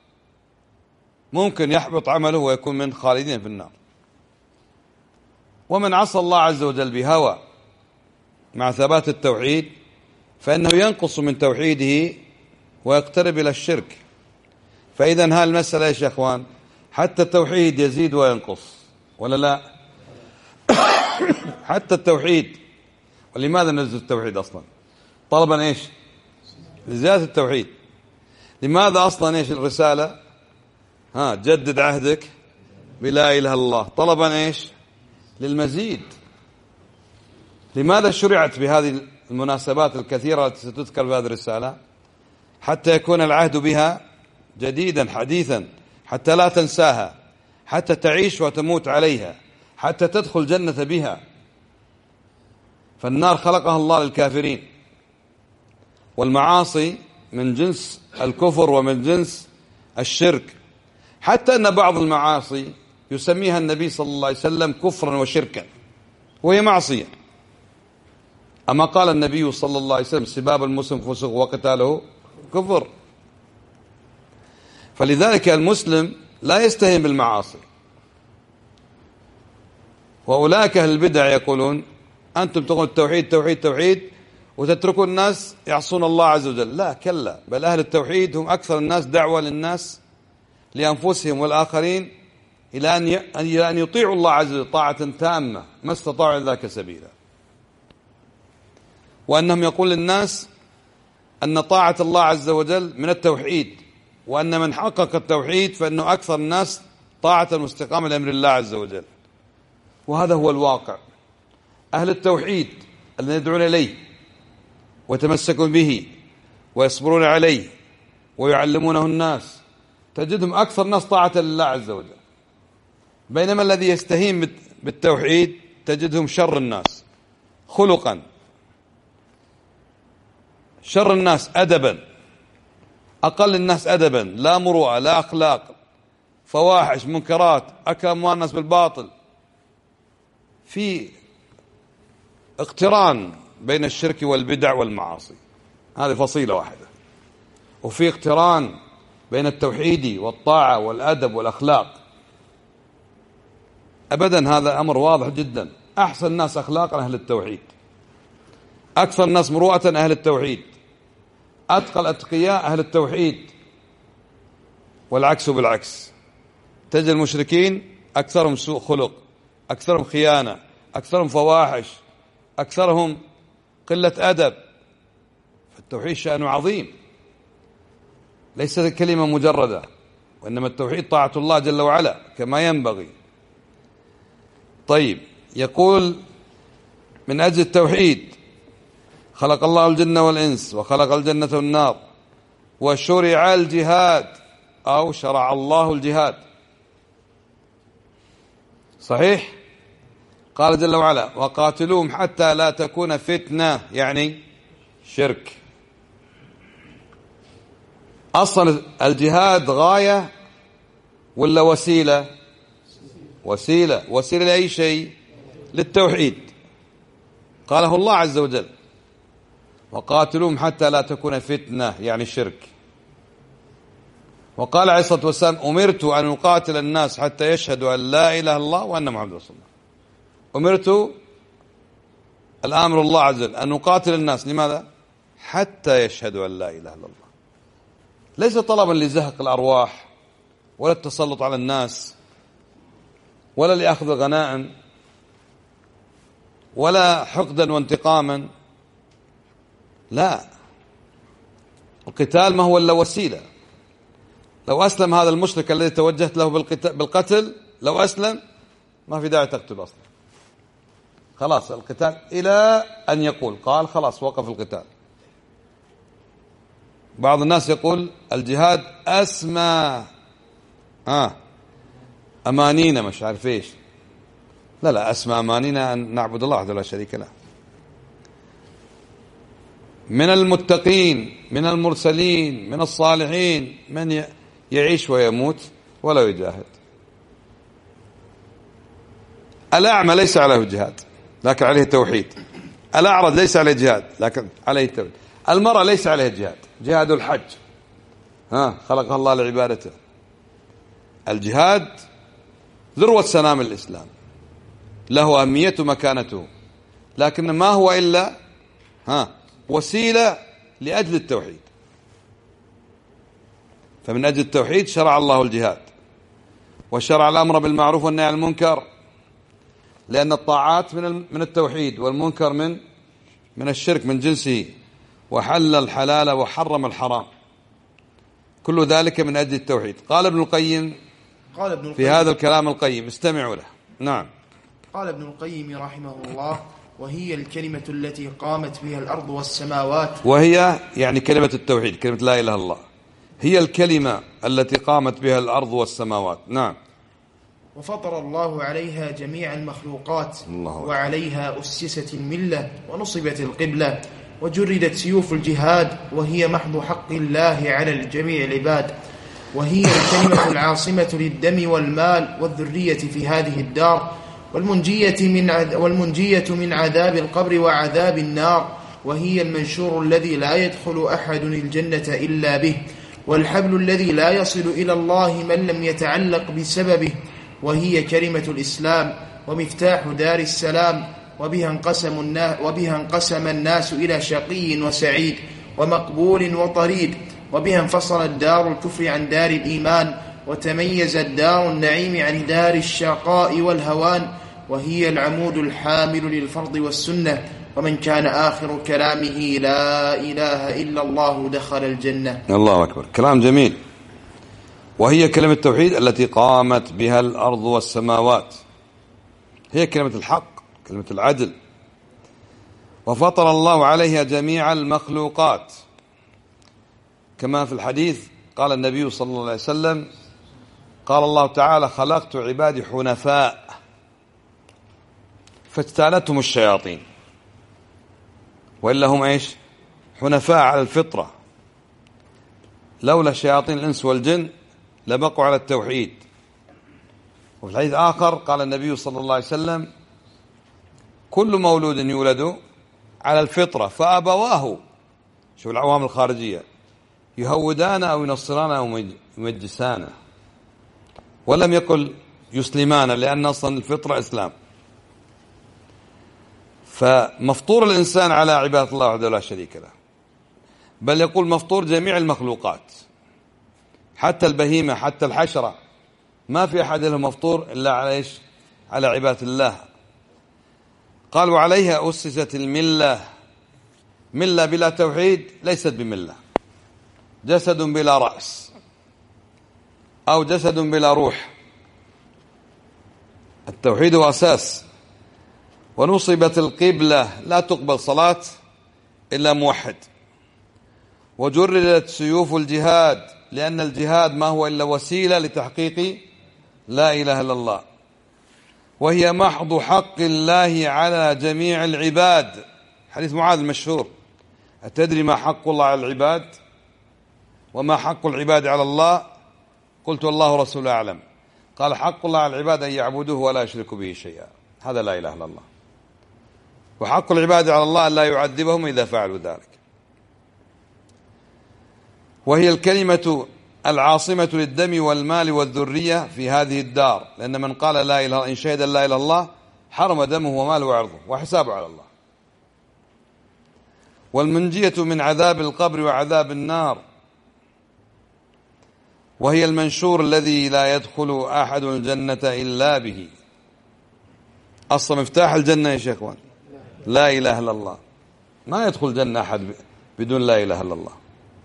ممكن يحبط عمله ويكون من خالدين في النار. ومن عصى الله عز وجل بهوى مع ثبات التوحيد فإنه ينقص من توحيده ويقترب إلى الشرك. فإذا هذه المسألة يا أخوان حتى التوحيد يزيد وينقص ولا لا؟ حتى التوحيد. ولماذا ننزل التوحيد أصلا؟ طلبا لزيادة التوحيد. لماذا أصلا الرسالة جدد عهدك بلا إله إلا الله؟ طلبا للمزيد. لماذا شرعت بهذه المناسبات الكثيرة التي ستذكر بهذه الرسالة؟ حتى يكون العهد بها جديدا حديثا، حتى لا تنساها، حتى تعيش وتموت عليها، حتى تدخل الجنة بها. فالنار خلقها الله للكافرين، والمعاصي من جنس الكفر ومن جنس الشرك، حتى أن بعض المعاصي يسميها النبي صلى الله عليه وسلم كفرا وشركا وهي معصية. أما قال النبي صلى الله عليه وسلم سباب المسلم فسوق وقتاله كفر. فلذلك المسلم لا يستهين بالمعاصي. وأولئك أهل البدع يقولون أنتم تقولون التوحيد توحيد توحيد وتتركون الناس يعصون الله عز وجل. لا كلا، بل أهل التوحيد هم أكثر الناس دعوة للناس لأنفسهم والآخرين إلى أن يطيعوا الله عز وجل طاعة تامة ما استطاعوا ذاك سبيلا. وأنهم يقول للناس أن طاعة الله عز وجل من التوحيد، وأن من حقق التوحيد فإنه أكثر الناس طاعة واستقامة لأمر الله عز وجل. وهذا هو الواقع. أهل التوحيد الذين يدعون إليه ويتمسكون به ويصبرون عليه ويعلمونه الناس تجدهم أكثر الناس طاعة لله عز وجل. بينما الذي يستهين بالتوحيد تجدهم شر الناس خلقا، شر الناس أدبا، أقل الناس أدبا، لا مروءة لا أخلاق، فواحش منكرات، أكل أموال الناس بالباطل. في اقتران بين الشرك والبدع والمعاصي، هذه فصيلة واحدة. وفي اقتران بين التوحيد والطاعة والأدب والأخلاق. أبدا هذا أمر واضح جدا. أحسن الناس أخلاقا أهل التوحيد، أكثر الناس مروءة أهل التوحيد، أتقى الأتقياء أهل التوحيد. والعكس بالعكس، تجد المشركين أكثرهم سوء خلق، أكثرهم خيانة، أكثرهم فواحش، أكثرهم قلة أدب. فالتوحيد شأنه عظيم، ليس كلمة مجردة، وإنما التوحيد طاعة الله جل وعلا كما ينبغي. طيب، يقول من أجل التوحيد خلق الله الجن والإنس وخلق الجنة والنار وشرع الجهاد، أو شرع الله الجهاد. صحيح؟ قال جل وعلا وقاتلوهم حتى لا تكون فتنة، يعني شرك. أصلا الجهاد غاية ولا وسيلة؟ وسيلة. وسيلة لأي شيء؟ للتوحيد. قاله الله عز وجل وقاتلوهم حتى لا تكون فتنة، يعني شرك. وقال عليه الصلاة والسلام أمرت أن أقاتل الناس حتى يشهدوا أن لا إله إلا الله وأن محمد رسول الله. أمرت، الأمر الله عز وجل أن أقاتل الناس. لماذا؟ حتى يشهدوا أن لا إله إلا الله. ليس طلبا لزهق الأرواح ولا التسلط على الناس ولا لأخذ الغنائم ولا حقدا وانتقاما. لا، القتال ما هو إلا وسيلة. لو أسلم هذا المشرك الذي توجهت له بالقتل، لو أسلم ما في داعي تقتل أصلا، خلاص القتال إلى أن يقول قال خلاص وقف القتال. بعض الناس يقول الجهاد أسمى أمانينا مش عارف إيش. لا، أسمى أمانينا أن نعبد الله وحده لا شريك له. من المتقين، من المرسلين، من الصالحين من يعيش ويموت ولا يجاهد. الأعمى ليس عليه جهاد لكن عليه توحيد. الأعرج ليس عليه جهاد لكن عليه توحيد. المرأة ليس عليه جهاد، جهاد الحج خلقها الله لعبادته. الجهاد ذروة سنام الإسلام، له أهميته ومكانته، لكن ما هو إلا وسيلة لأجل التوحيد. فمن أجل التوحيد شرع الله الجهاد وشرع الأمر بالمعروف والنهي عن المنكر، لأن الطاعات من التوحيد والمنكر من الشرك من جنسه، وحل الحلال وحرم الحرام، كل ذلك من أجل التوحيد. قال ابن القيم في هذا الكلام القيم، استمعوا له. نعم. قال ابن القيم رحمه الله وهي الكلمة التي قامت بها الأرض والسماوات. وهي يعني كلمة التوحيد، كلمة لا إله إلا الله، هي الكلمة التي قامت بها الأرض والسماوات. نعم. وفطر الله عليها جميع المخلوقات، وعليها أسست الملة ونصبت القبلة وجردت سيوف الجهاد، وهي محض حق الله على الجميع العباد، وهي الكلمة العاصمة للدم والمال والذرية في هذه الدار، والمنجية من عذاب القبر وعذاب النار، وهي المنشور الذي لا يدخل أحد الجنة إلا به، والحبل الذي لا يصل إلى الله من لم يتعلق بسببه، وهي كلمة الإسلام ومفتاح دار السلام، وبها انقسم الناس إلى شقي وسعيد ومقبول وطريد، وبها انفصلت دار الكفر عن دار الإيمان، وتميزت دار النعيم عن دار الشقاء والهوان، وهي العمود الحامل للفرض والسنة، ومن كان آخر كلامه لا إله إلا الله دخل الجنة. الله أكبر، كلام جميل. وهي كلمة التوحيد التي قامت بها الأرض والسماوات، هي كلمة الحق، كلمة العدل، وفطر الله عليها جميع المخلوقات، كما في الحديث قال النبي صلى الله عليه وسلم: قال الله تعالى: خلقت عبادي حنفاء فاجتالتهم الشياطين، وإلا هم إيش؟ حنفاء على الفطرة، لولا شياطين الإنس والجن لبقوا على التوحيد. وفي الحديث آخر قال النبي صلى الله عليه وسلم: كل مولود يولد على الفطرة فأبواه، شوف العوامل الخارجية، يهودان أو ينصران أو يمجسان، ولم يقل يسلمان، لأن أصلا الفطرة إسلام. فمفطور الإنسان على عبادة الله وحده لا شريك له، بل يقول مفطور جميع المخلوقات، حتى البهيمة، حتى الحشرة، ما في أحد له مفطور إلا على إيش؟ على عبادة الله. قال: وعليها أسست الملة، ملة بلا توحيد ليست بملة، جسد بلا رأس أو جسد بلا روح. التوحيد هو أساس. ونصبت القبلة، لا تقبل صلاة إلا موحد. وجردت سيوف الجهاد، لأن الجهاد ما هو إلا وسيلة لتحقيق لا إله إلا الله، وهي محض حق الله على جميع العباد. حديث معاذ المشهور: أتدري ما حق الله على العباد وما حق العباد على الله؟ قلت: والله ورسوله أعلم. قال: حق الله على العباد أن يعبدوه ولا يشركوا به شيئا، هذا لا إله إلا الله. وحق العباد على الله أن لا يعذبهم إذا فعلوا ذلك. وهي الكلمة العاصمة للدم والمال والذرية في هذه الدار، لأن من قال لا إله إلا الله، إن شهد لا إله إلا الله، حرم دمه وماله وعرضه وحسابه على الله. والمنجية من عذاب القبر وعذاب النار، وهي المنشور الذي لا يدخل أحد الجنة إلا به. أصلا مفتاح الجنة يا شيخوان لا إله إلا الله، ما يدخل الجنة أحد بدون لا إله إلا الله.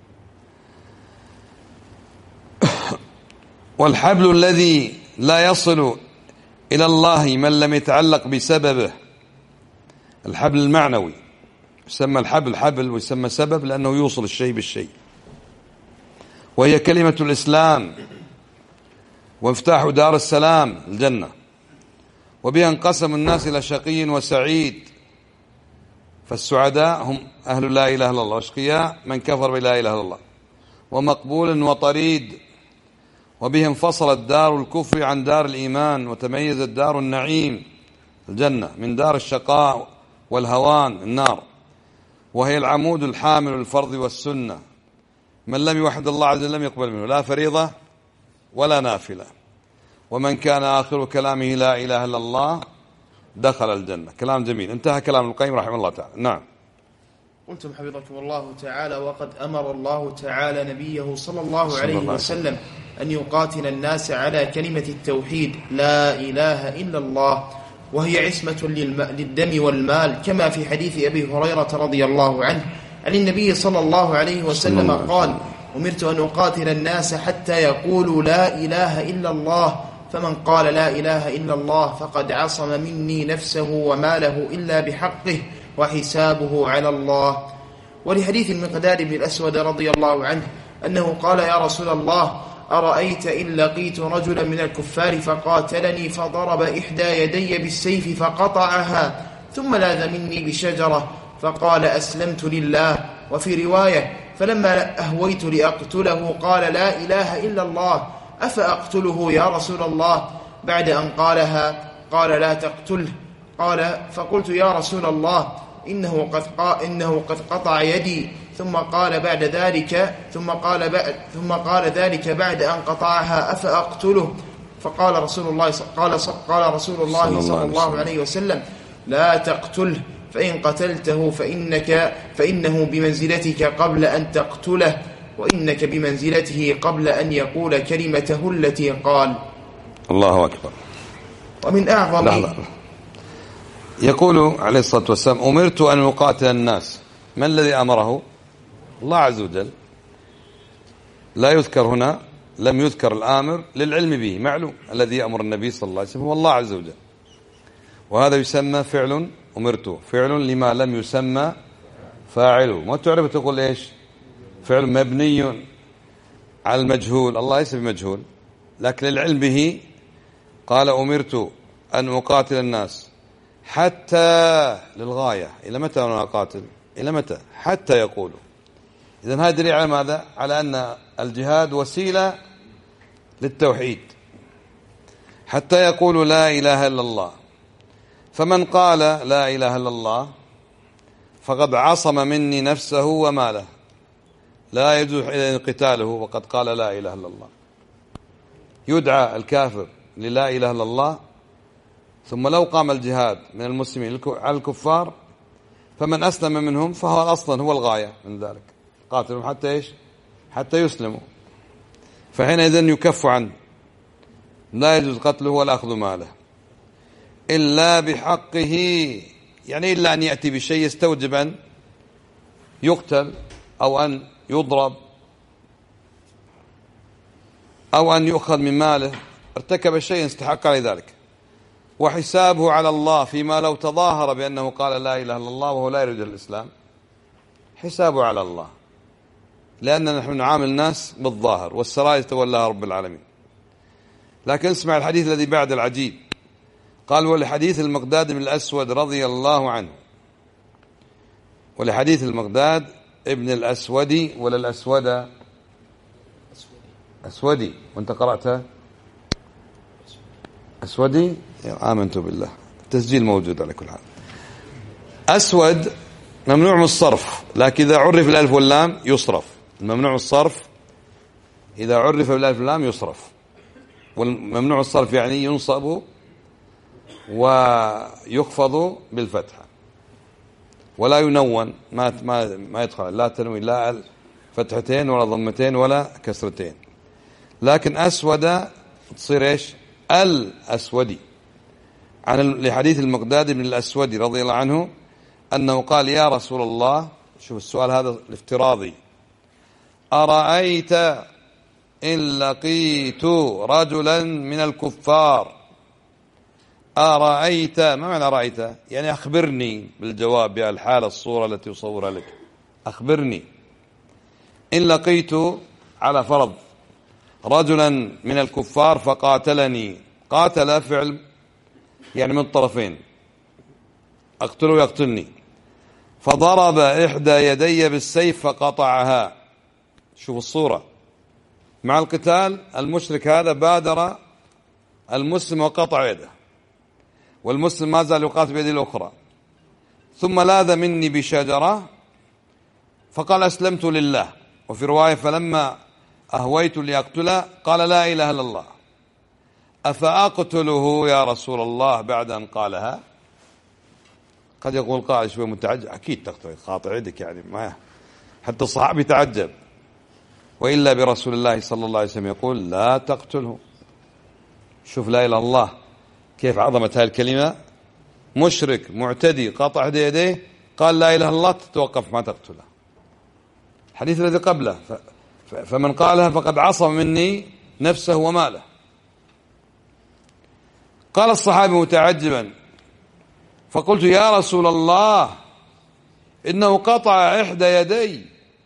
والحبل الذي لا يصل إلى الله من لم يتعلق بسببه، الحبل المعنوي يسمى الحبل حبل ويسمى سبب، لأنه يوصل الشيء بالشيء. وهي كلمة الإسلام ومفتاح دار السلام الجنة، وبها انقسم الناس إلى شقي وسعيد، فالسعداء هم أهل لا إله إلا الله، واشقياء من كفر بلا إله إلا الله، ومقبول وطريد. وبها انفصلت دار الكفر عن دار الإيمان، وتميزت دار النعيم الجنة من دار الشقاء والهوان النار، وهي العمود الحامل للفرض والسنة. من لم يوحد الله عز وجل لم يقبل منه لا فريضة ولا نافلة. ومن كان آخر كلامه لا إله إلا الله دخل الجنة. كلام جميل. انتهى كلام ابن القيم رحمه الله تعالى. نعم. قلتم حفظكم الله تعالى: وقد أمر الله تعالى نبيه صلى الله عليه وسلم أن يقاتل الناس على كلمة التوحيد لا إله إلا الله، وهي عصمة للدم والمال، كما في حديث أبي هريرة رضي الله عنه عن النبي صلى الله عليه وسلم قال: أمرت أن أقاتل الناس حتى يقولوا لا إله إلا الله، فمن قال لا إله إلا الله فقد عصم مني نفسه وماله إلا بحقه وحسابه على الله. ولحديث المقداد بن الأسود رضي الله عنه أنه قال: يا رسول الله، أرأيت إن لقيت رجلا من الكفار فقاتلني فضرب إحدى يدي بالسيف فقطعها، ثم لاذ مني بشجرة فقال: أسلمت لله. وفي رواية: فلما أهويت لأقتله قال: لا إله إلا الله، أفأقتله يا رسول الله؟ بعد أن قالها قال لا تقتله. قال فقلت يا رسول الله إنه قد قطع يدي. ثم قال ذلك بعد أن قطعها أفأقتله؟ فقال رسول الله صلى الله عليه وسلم لا تقتله، فإن قتلته فإنه بمنزلتك قبل أن تقتله، وإنك بمنزلته قبل أن يقول كلمته التي قال. الله أكبر. ومن أعظم لحظة. يقول عليه الصلاة والسلام أمرت أن أقاتل الناس. من الذي أمره؟ الله عز وجل. لا يذكر هنا، لم يذكر الآمر للعلم به، معلوم الذي يأمر النبي صلى الله عليه وسلم هو الله عز وجل، وهذا يسمى فعل أمرته، فعل لما لم يسمى فاعله. ما تعرف تقول إيش؟ فعل مبني على المجهول، الله ليس بمجهول، لكن للعلم به قال أمرت أن أقاتل الناس حتى للغاية. إلى متى أنا أقاتل؟ إلى متى؟ حتى يقولوا. إذن هذا دليل على ماذا؟ على أن الجهاد وسيلة للتوحيد حتى يقولوا لا إله إلا الله. فمن قال لا إله إلا الله فقد عصم مني نفسه وماله، لا يجوز إلى قتاله وقد قال لا إله إلا الله. يدعى الكافر للا إله إلا الله، ثم لو قام الجهاد من المسلمين على الكفار فمن أسلم منهم فهو أصلا هو الغاية من ذلك، قاتلهم حتى إيش؟ حتى يسلموا، فحينئذ يكف عنه، لا يجوز قتله ولا أخذ ماله إلا بحقه، يعني إلا أن يأتي بشيء يستوجب أن يقتل أو أن يضرب أو أن يؤخذ من ماله، ارتكب شيء استحق على ذلك، وحسابه على الله فيما لو تظاهر بأنه قال لا إله إلا الله وهو لا يريد الإسلام، حسابه على الله، لأننا نحن نعامل الناس بالظاهر والسرائر تولاها رب العالمين. لكن اسمع الحديث الذي بعد العجيب. قال ولحديث المقداد بن الأسود رضي الله عنه، ولحديث المقداد ابن الأسودي ولا الأسود أسودي، وانت قرأتها أسودي، آمنت بالله، التسجيل موجود على كل حال. أسود ممنوع من الصرف، لكن إذا عرف الألف واللام يصرف. الممنوع من الصرف إذا عرف بالألف واللام يصرف، والممنوع الصرف يعني ينصب ويخفض بالفتحة ولا ينون، ما يدخل لا تنوين لا فتحتين ولا ضمتين ولا كسرتين، لكن أسود تصير إيش؟ الأسودي. لحديث المقداد بن الأسودي رضي الله عنه أنه قال يا رسول الله، شوف السؤال هذا الافتراضي، أرأيت إن لقيت رجلا من الكفار، أرأيت ما معنى رأيت؟ يعني أخبرني بالجواب بالحالة الصورة التي يصورها لك، أخبرني. إن لقيت على فرض رجلا من الكفار فقاتلني، قاتل فعل يعني من الطرفين، أقتله يقتلني، فضرب إحدى يدي بالسيف فقطعها. شوف الصورة، مع القتال المشرك هذا بادر المسلم وقطع يده، والمسلم ما زال يقاتل بيده الأخرى، ثم لاذ مني بشجرة فقال أسلمت لله. وفي رواية فلما أهويت لأقتله قال لا إله إلا الله، أفأقتله يا رسول الله بعد أن قالها؟ قد يقول قائل شوي متعجب، أكيد تقتل، قاطع يدك يعني، ما حتى الصحابي تعجب، وإلا برسول الله صلى الله عليه وسلم يقول لا تقتله. شوف لا إله إلا الله كيف عظمت هذه الكلمة، مشرك معتدي قطع يديه قال لا إله إلا الله، تتوقف ما تقتله. الحديث الذي قبله فمن قالها فقد عصم مني نفسه وماله. قال الصحابي متعجبا فقلت يا رسول الله إنه قطع إحدى يدي.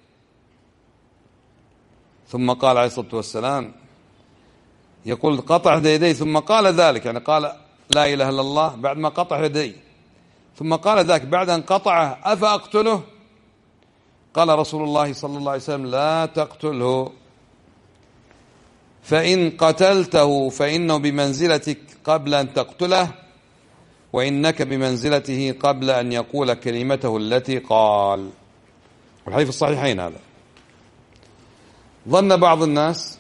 ثم قال عليه الصلاة والسلام يقول قطع إحدى يدي ثم قال ذلك، يعني قال لا إله إلا الله بعد ما قطع يدي، ثم قال ذلك بعد أن قطعه أفأقتله؟ قال رسول الله صلى الله عليه وسلم لا تقتله، فإن قتلته فإنه بمنزلتك قبل أن تقتله، وإنك بمنزلته قبل أن يقول كلمته التي قال. والحديث الصحيحين هذا. ظن بعض الناس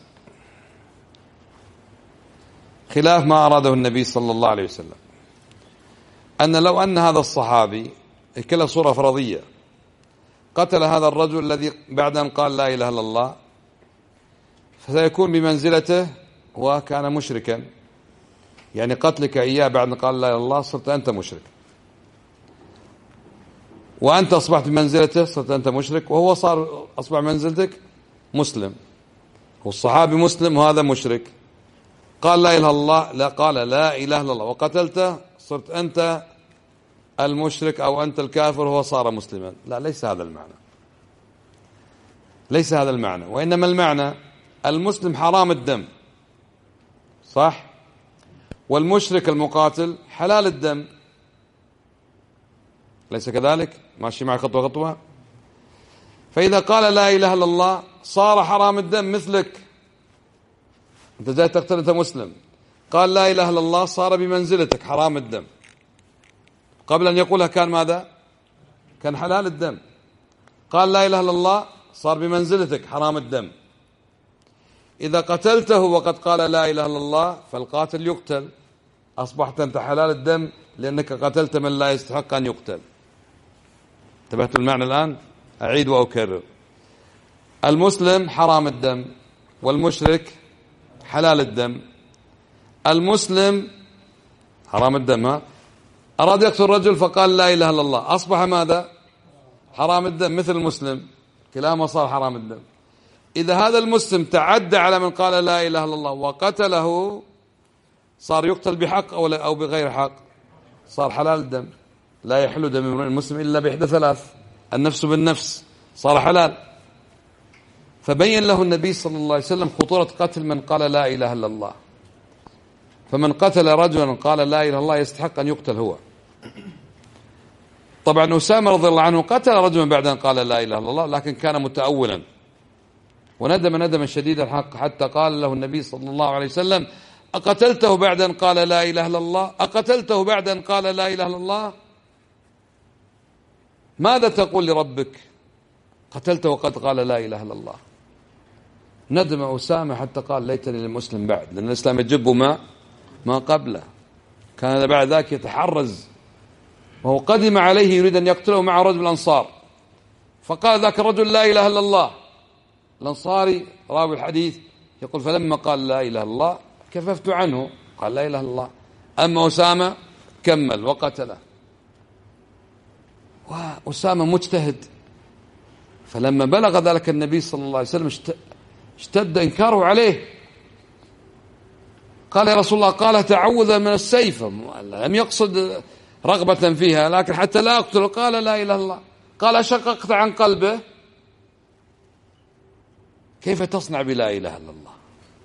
خلاف ما أراده النبي صلى الله عليه وسلم أن لو أن هذا الصحابي كلا صورة فرضية قتل هذا الرجل الذي بعد أن قال لا إله إلا الله فسيكون بمنزلته وكان مشركا، يعني قتلك إياه بعد أن قال لا إله إلا الله صرت أنت مشرك، وأنت أصبحت بمنزلته صرت أنت مشرك، وهو أصبح منزلتك مسلم، والصحابي مسلم وهذا مشرك، قال لا إله إلا الله، لا قال لا إله إلا الله وقتلته صرت أنت المشرك أو أنت الكافر وهو صار مسلما. لا، ليس هذا المعنى، ليس هذا المعنى، وإنما المعنى المسلم حرام الدم صح، والمشرك المقاتل حلال الدم، ليس كذلك؟ ماشي معي خطوة خطوة. فإذا قال لا إله إلا الله صار حرام الدم مثلك، أنت جاي تقتل أنت مسلم، قال لا إله إلا الله صار بمنزلتك حرام الدم، قبل أن يقولها كان ماذا؟ كان حلال الدم، قال لا إله إلا الله صار بمنزلتك حرام الدم. إذا قتلته وقد قال لا إله إلا الله فالقاتل يقتل، أصبحت أنت حلال الدم لأنك قتلت من لا يستحق أن يقتل. انتبهت المعنى الآن؟ أعيد وأكرر، المسلم حرام الدم والمشرك حلال الدم. المسلم حرام الدم، أراد يقتل الرجل فقال لا إله إلا الله أصبح ماذا؟ حرام الدم مثل المسلم، كلاهما صار حرام الدم. إذا هذا المسلم تعدى على من قال لا إله إلا الله وقتله صار يقتل بحق أو بغير حق، صار حلال الدم. لا يحل دم امرئ مسلم إلا بإحدى ثلاث، النفس بالنفس، صار حلال. فبين له النبي صلى الله عليه وسلم خطورة قتل من قال لا إله إلا الله، فمن قتل رجلا قال لا إله إلا الله يستحق أن يقتل هو. طبعا أسامة رضي الله عنه قتل رجلا بعد أن قال لا إله إلا الله، لكن كان متأولا وندم ندما شديد الحق، حتى قال له النبي صلى الله عليه وسلم أقتلته بعد أن قال لا إله إلا الله؟ أقتلته بعد أن قال لا إله إلا الله؟ ماذا تقول لربك؟ قتلته وقد قال لا إله إلا الله. ندم أسامة حتى قال ليتني للمسلم بعد، لأن الإسلام يجب ما قبله. كان بعد ذاك يتحرز، وهو قدم عليه يريد أن يقتله مع رجل الأنصار، فقال ذاك الرجل لا إله إلا الله. الأنصاري راوي الحديث يقول فلما قال لا إله إلا الله كففت عنه، قال لا إله إلا الله. أما أسامة كمل وقتله، وأسامة مجتهد. فلما بلغ ذلك النبي صلى الله عليه وسلم اشتد إنكاره عليه، قال يا رسول الله، قال تعوذا من السيف، لم يقصد رغبة فيها لكن حتى لا أقتله، قال لا إله إلا الله. قال شققت عن قلبه، كيف تصنع بلا إله إلا الله؟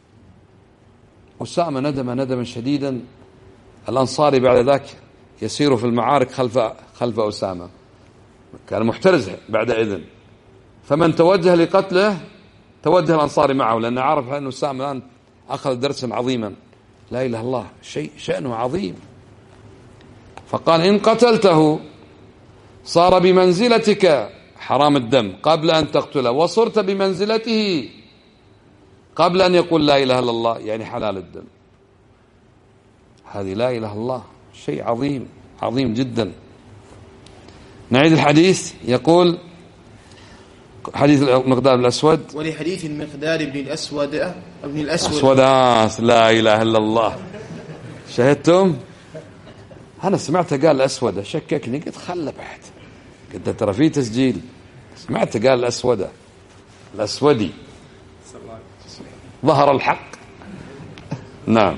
أسامة ندما شديدا. الأنصاري بعد ذاك يسير في المعارك خلف أسامة، كان محترز بعد إذن، فمن توجه لقتله توجه الأنصاري معه، لأنه عرف أن أسامة الآن أخذ درسا عظيما، لا إله إلا الله شأنه عظيم. فقال إن قتلته صار بمنزلتك حرام الدم قبل أن تقتله، وصرت بمنزلته قبل أن يقول لا إله إلا الله، يعني حلال الدم. هذه لا إله إلا الله شيء عظيم جدا. نعيد الحديث. يقول حديث المقداد بن الأسود، ولحديث المقداد بن الأسود لا إله إلا الله. شاهدتم؟ أنا سمعت قال الأسود شككني، قلت خلى بعد، قلت ترى في تسجيل، سمعت قال الأسودي ظهر الحق. نعم.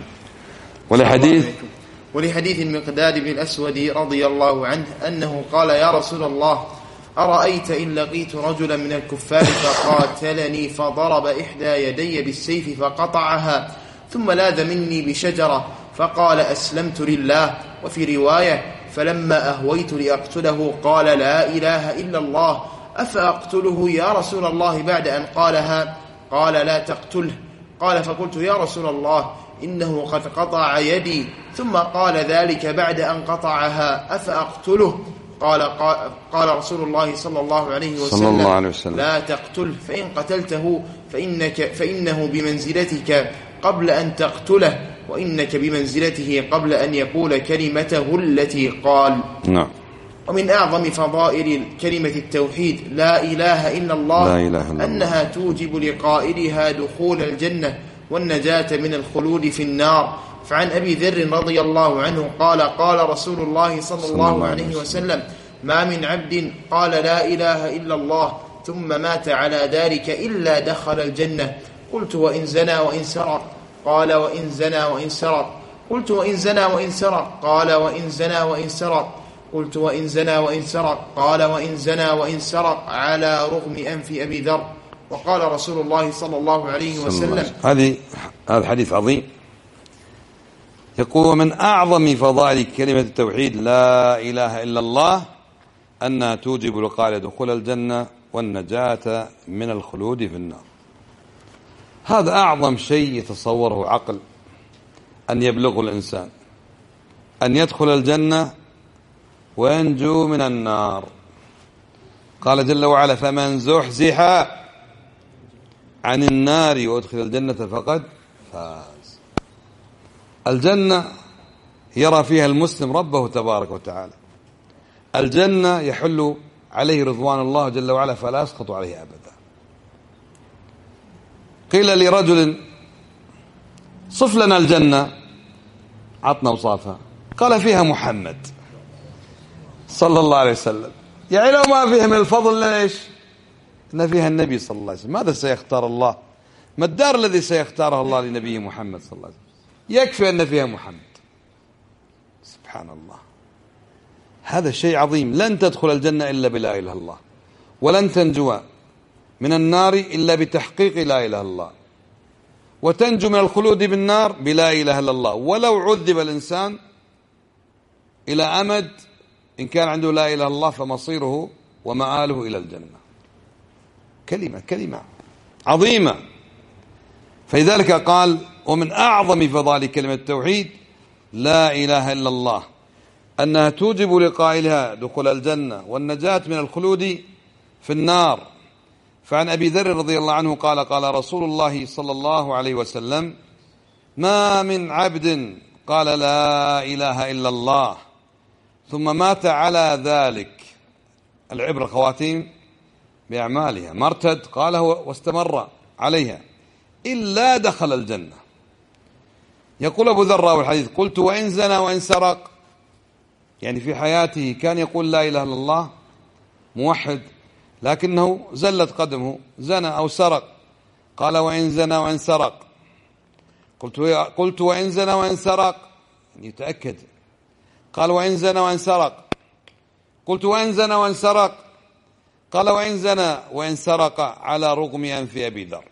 ولحديث المقداد بن الأسود رضي الله عنه أنه قال يا رسول الله أرأيت إن لقيت رجلا من الكفار فقاتلني فضرب إحدى يدي بالسيف فقطعها ثم لاذ مني بشجرة فقال أسلمت لله. وفي رواية فلما أهويت لأقتله قال لا إله إلا الله، أفأقتله يا رسول الله بعد أن قالها؟ قال لا تقتله. قال فقلت يا رسول الله إنه قد قطع يدي، ثم قال ذلك بعد أن قطعها، أفأقتله؟ قال رسول الله صلى الله عليه وسلم لا تقتله، فإن قتلته فإنه بمنزلتك قبل أن تقتله، وإنك بمنزلته قبل أن يقول كلمته التي قال. نعم. ومن أعظم فضائل كلمة التوحيد لا إله إلا الله أنها توجب لقائلها دخول الجنة والنجاة من الخلود في النار. فعن أبي ذر رضي الله عنه قال قال رسول الله صلى الله عليه وسلم ما من عبد قال لا إله إلا الله ثم مات على ذلك إلا دخل الجنة. قلت وإن زنى وإن سرق؟ قال وإن زنى وإن سرق. قلت وإن زنى وإن سرق؟ قال وإن زنى وإن سرق. قلت وإن زنى وإن سرق؟ قال وإن زنى وإن سرق على رغم أنف أبي ذر. وقال رسول الله صلى الله عليه وسلم هذا حديث عظيم. يقول من أعظم فضائل كلمة التوحيد لا إله إلا الله أنها توجب لقائل دخول الجنة والنجاة من الخلود في النار. هذا أعظم شيء يتصوره عقل أن يبلغه الإنسان، أن يدخل الجنة وينجو من النار. قال جل وعلا فمن زحزح عن النار وادخل الجنة فقد فاز. الجنة يرى فيها المسلم ربه تبارك وتعالى، الجنة يحل عليه رضوان الله جل وعلا فلا يسقط عليه أبدا. قيل لرجل صف لنا الجنة، عطنا وصافها، قال فيها محمد صلى الله عليه وسلم. يعني لو ما فيها من الفضل ليش؟ إن فيها النبي صلى الله عليه وسلم. ماذا سيختار الله؟ ما الدار الذي سيختاره الله لنبيه محمد صلى الله عليه وسلم؟ يكفي أن فيها محمد. سبحان الله، هذا شيء عظيم. لن تدخل الجنة إلا بلا إله إلا الله، ولن تنجو من النار إلا بتحقيق لا إله إلا الله، وتنجو من الخلود بالنار بلا إله إلا الله. ولو عذب الإنسان إلى أمد إن كان عنده لا إله إلا الله فمصيره ومآله إلى الجنة. كلمة عظيمة. فلذلك قال ومن أعظم فضائل كلمة التوحيد لا إله إلا الله أنها توجب لقائلها دخول الجنة والنجاة من الخلود في النار. فعن أبي ذر رضي الله عنه قال قال رسول الله صلى الله عليه وسلم ما من عبد قال لا إله إلا الله ثم مات على ذلك، العبرة خواتيم بأعمالها، مرتد قاله واستمر عليها إلا دخل الجنة. يقول أبو ذر راوي الحديث قلت وإن زنى وإن سرق، يعني في حياته كان يقول لا إله إلا الله موحد، لكنه زلت قدمه زنى أو سرق. قال وإن زنى وإن سرق. قلت وإن زنى وإن سرق، يتأكد. قال وإن زنى وإن سرق. قلت وإن زنى وإن سرق. قال وإن زنى وإن سرق على رغم أنف أبي ذر.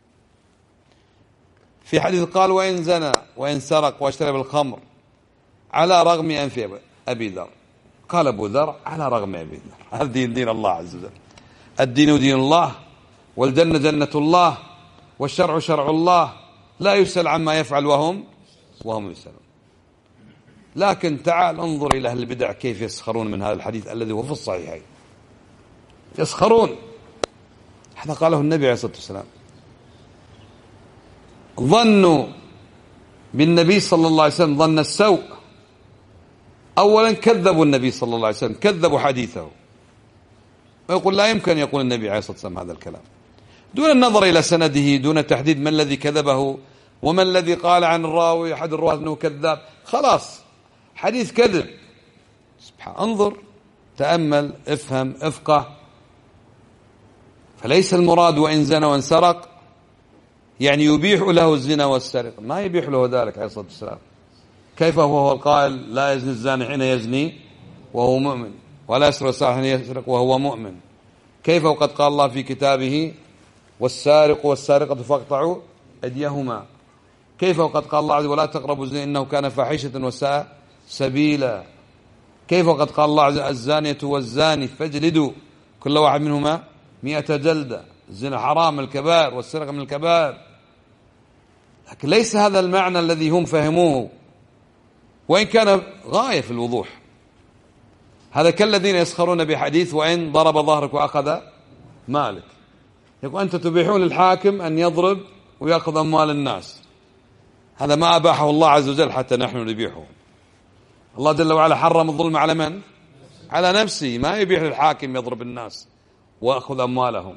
في حديث قال وإن زنى وإن سرق واشترب الخمر على رغم أنف أبي ذر. قال أبو ذر على رغم أبي ذر. هذا دين الله عز وجل. الدين دين الله، والجنة جنة الله، والشرع شرع الله، لا يسأل عما يفعل وهم يسألون. لكن تعال انظر إلى أهل البدع كيف يسخرون من هذا الحديث الذي هو في الصحيحين، يسخرون. هذا قاله النبي عليه الصلاة والسلام. ظنوا بالنبي صلى الله عليه وسلم ظن السوء. أولا كذبوا النبي صلى الله عليه وسلم، كذبوا حديثه، ويقول لا يمكن يقول النبي عليه الصلاة والسلام هذا الكلام، دون النظر إلى سنده، دون تحديد من الذي كذبه ومن الذي قال عن الراوي أحد الرواة أنه كذاب. خلاص حديث كذب. سبحان، انظر، تأمل، افهم، افقه. فليس المراد وإن زنى وإن سرق يعني يبيح له الزنا والسرقة، ما يبيح له ذلك عليه الصلاة والسلام. كيف هو القائل لا يزني الزاني حين يزني وهو مؤمن، ولا يسرق السارق حين يسرق وهو مؤمن؟ كيف وقد قال الله في كتابه والسارق والسارقة فاقطعوا أيديهما؟ كيف وقد قال الله عز وجل ولا تقربوا الزنا إنه كان فاحشة وساء سبيلا؟ كيف وقد قال الله عز وجل الزانية والزاني فاجلدوا كل واحد منهما 100 جلدة. الزنا حرام من الكبائر والسرقة من الكبائر. لكن ليس هذا المعنى الذي هم فهموه، وإن كان غاية في الوضوح. هذا كالذين يسخرون بحديث وإن ضرب ظهرك وأخذ مالك. يقول أنت تبيحون للحاكم أن يضرب ويأخذ أموال الناس، هذا ما أباحه الله عز وجل حتى نحن نبيحه. الله جل وعلا حرم الظلم على من؟ على نفسه، ما يبيح للحاكم يضرب الناس ويأخذ أموالهم،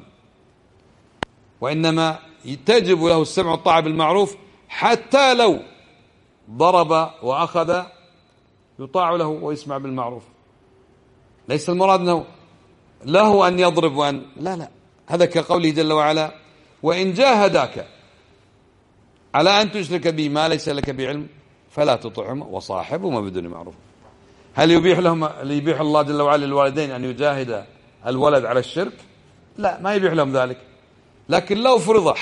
وإنما تجب له السمع والطاعة بالمعروف حتى لو ضرب وأخذ يطاع له ويسمع بالمعروف. ليس المراد أنه له أن يضرب وأن لا، هذا كقوله جل وعلا وإن جاهداك على أن تشرك بي ما ليس لك بعلم فلا تطعهما وصاحبهما بدون معروف. هل يبيح الله جل وعلا للوالدين أن يجاهد الولد على الشرك؟ لا، ما يبيح لهم ذلك. لكن لو فرض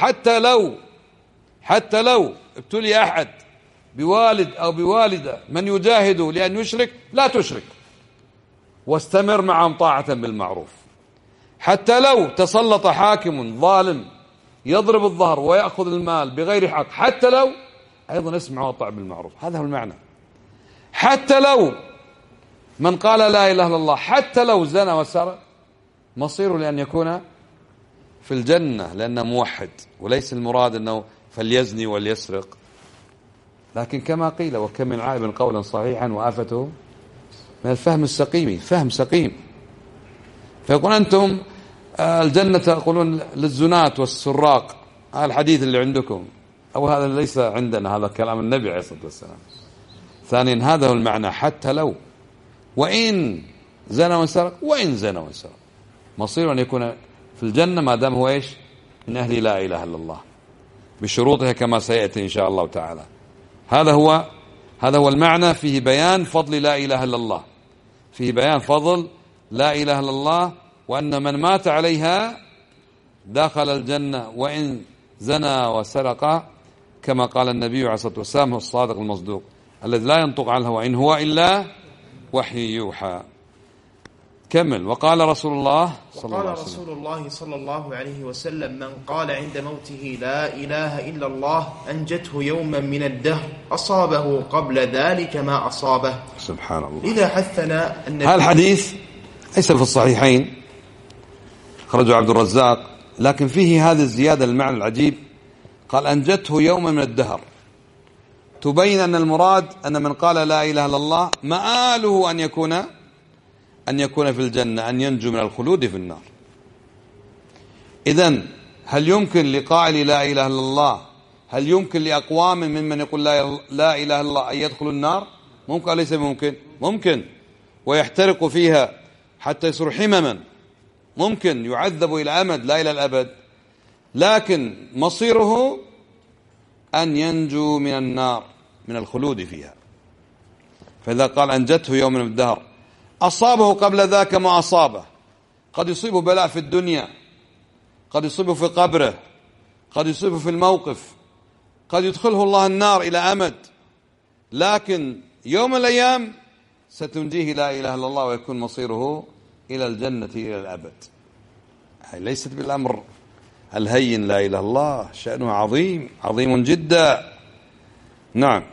حتى لو ابتلي أحد بوالد أو بوالدة من يجاهده لأن يشرك، لا تشرك واستمر معهم طاعة بالمعروف. حتى لو تسلط حاكم ظالم يضرب الظهر ويأخذ المال بغير حق، حتى لو أيضا اسمع وطاع بالمعروف. هذا هو المعنى. حتى لو من قال لا إله إلا الله، حتى لو زنى وسرق، مصيره لأن يكون في الجنة لأنه موحد، وليس المراد أنه فليزني وليسرق. لكن كما قيل وكم من عائب قولا صحيحا وآفته من الفهم السقيم، فهم سقيم. فيقول أنتم الجنة تقولون للزناة والسراق، هذا الحديث اللي عندكم أو هذا ليس عندنا، هذا كلام النبي عليه الصلاة والسلام. ثانيا هذا هو المعنى، حتى لو وإن زنى وسرق، وإن زنى وسرق مصيره أن يكون في الجنة ما دام هو إيش؟ من أهل لا إله إلا الله بشروطها كما سيأتي إن شاء الله تعالى. هذا هو المعنى، فيه بيان فضل لا إله إلا الله، فيه بيان فضل لا إله إلا الله، وأن من مات عليها دخل الجنة وإن زنى وسرق، كما قال النبي عليه الصلاة والسلام الصادق المصدوق الذي لا ينطق عنه وإن هو إلا وحي يوحى. كمل. وقال رسول الله صلى الله عليه وسلم من قال عند موته لا إله إلا الله أنجته يوما من الدهر أصابه قبل ذلك ما أصابه. سبحان الله. إذا حثنا هذا الحديث ليس في الصحيحين، خرجه عبد الرزاق، لكن فيه هذه الزيادة المعنى العجيب، قال أنجته يوما من الدهر، تبين أن المراد أن من قال لا إله إلا الله مآله أن يكون في الجنة، أن ينجو من الخلود في النار. إذن هل يمكن لقائل لا إله إلا الله، هل يمكن لأقوام ممن يقول لا إله إلا الله أن يدخلوا النار؟ ممكن أو ليس ممكن؟ ممكن، ويحترق فيها حتى يصير حمما، ممكن يعذب إلى أمد لا إلى الأبد، لكن مصيره أن ينجو من النار، من الخلود فيها. فإذا قال أنجته يوم من الدهر أصابه قبل ذاك ما أصابه، قد يصيبه بلاء في الدنيا، قد يصيبه في قبره، قد يصيبه في الموقف، قد يدخله الله النار إلى أمد، لكن يوم الأيام ستنجيه لا إله إلا الله ويكون مصيره إلى الجنة إلى الأبد. ليست بالأمر الهين، لا إله إلا الله شأنه عظيم جدا. نعم.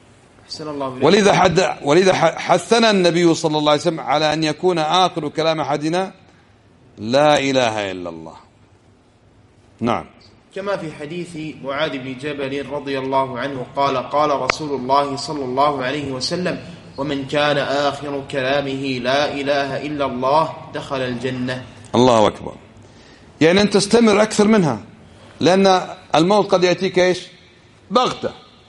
ولذا حثنا النبي صلى الله عليه وسلم على أن يكون آخر كلام أحدنا لا إله إلا الله. نعم. كما في حديث معاذ بن جبل رضي الله عنه قال رسول الله صلى الله عليه وسلم ومن كان آخر كلامه لا إله إلا الله دخل الجنة. الله أكبر. يعني أن تستمر أكثر منها، لأن الموت قد يأتيك إيش؟ بغتة.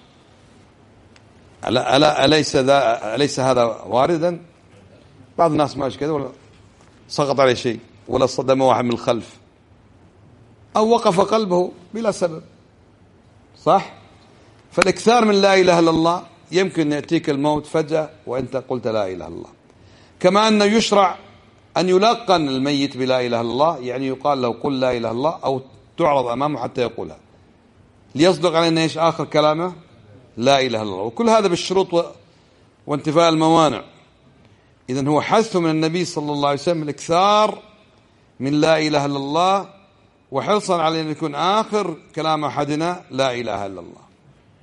أليس هذا واردا؟ بعض الناس ماشي كذا ولا سقط عليه شيء ولا صدم واحد من الخلف أو وقف قلبه بلا سبب، صح؟ فالإكثار من لا إله إلا الله يمكن يأتيك الموت فجأة وأنت قلت لا إله إلا الله. كما أنه يشرع أن يلقن الميت بلا إله إلا الله، يعني يقال له قل لا إله إلا الله أو تعرض أمامه حتى يقولها ليصدق علينا إيش آخر كلامه لا إله إلا الله، وكل هذا بالشروط وانتفاء الموانع. إذن هو حث من النبي صلى الله عليه وسلم الإكثار من لا إله إلا الله، وحرصا على أن يكون آخر كلام أحدنا لا إله إلا الله.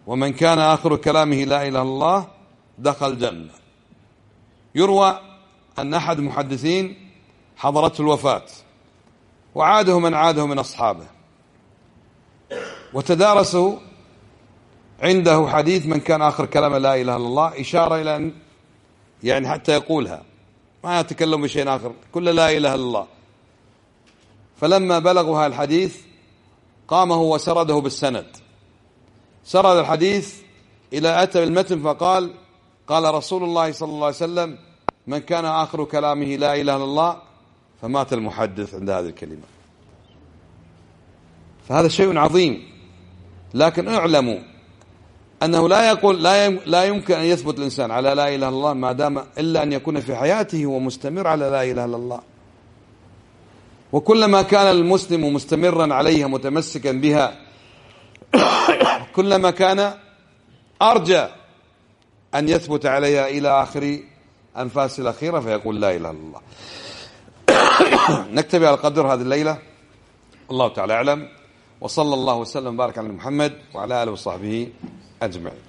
ومن كان آخر كلامه لا إله إلا الله دخل الجنة. يروى أن أحد المحدثين حضرته الوفاة وعاده من عاده من أصحابه، وتدارسوا عنده حديث من كان آخر كلام لا إله إلا الله، إشارة إلى أن يعني حتى يقولها ما يتكلم بشيء آخر، كل لا إله إلا الله. فلما بلغوا هذا الحديث قام هو وسرده بالسند، سرد الحديث إلى أتى بالمتن فقال: قال رسول الله صلى الله عليه وسلم: من كان آخر كلامه لا إله إلا الله. فمات المحدث عند هذه الكلمة. فهذا شيء عظيم، لكن اعلموا أنه لا يمكن أن يثبت الإنسان على لا إله إلا الله ما دام إلا أن يكون في حياته هو مستمر على لا إله إلا الله. وكلما كان المسلم مستمرا عليها متمسكا بها كلما كان أرجى أن يثبت عليها إلى آخر أنفاس الأخيرة فيقول لا إله إلا الله. نكتفي على قدر هذه الليلة، الله تعالى أعلم، وصلى الله وسلم وبارك على محمد وعلى آله وصحبه أجمعين.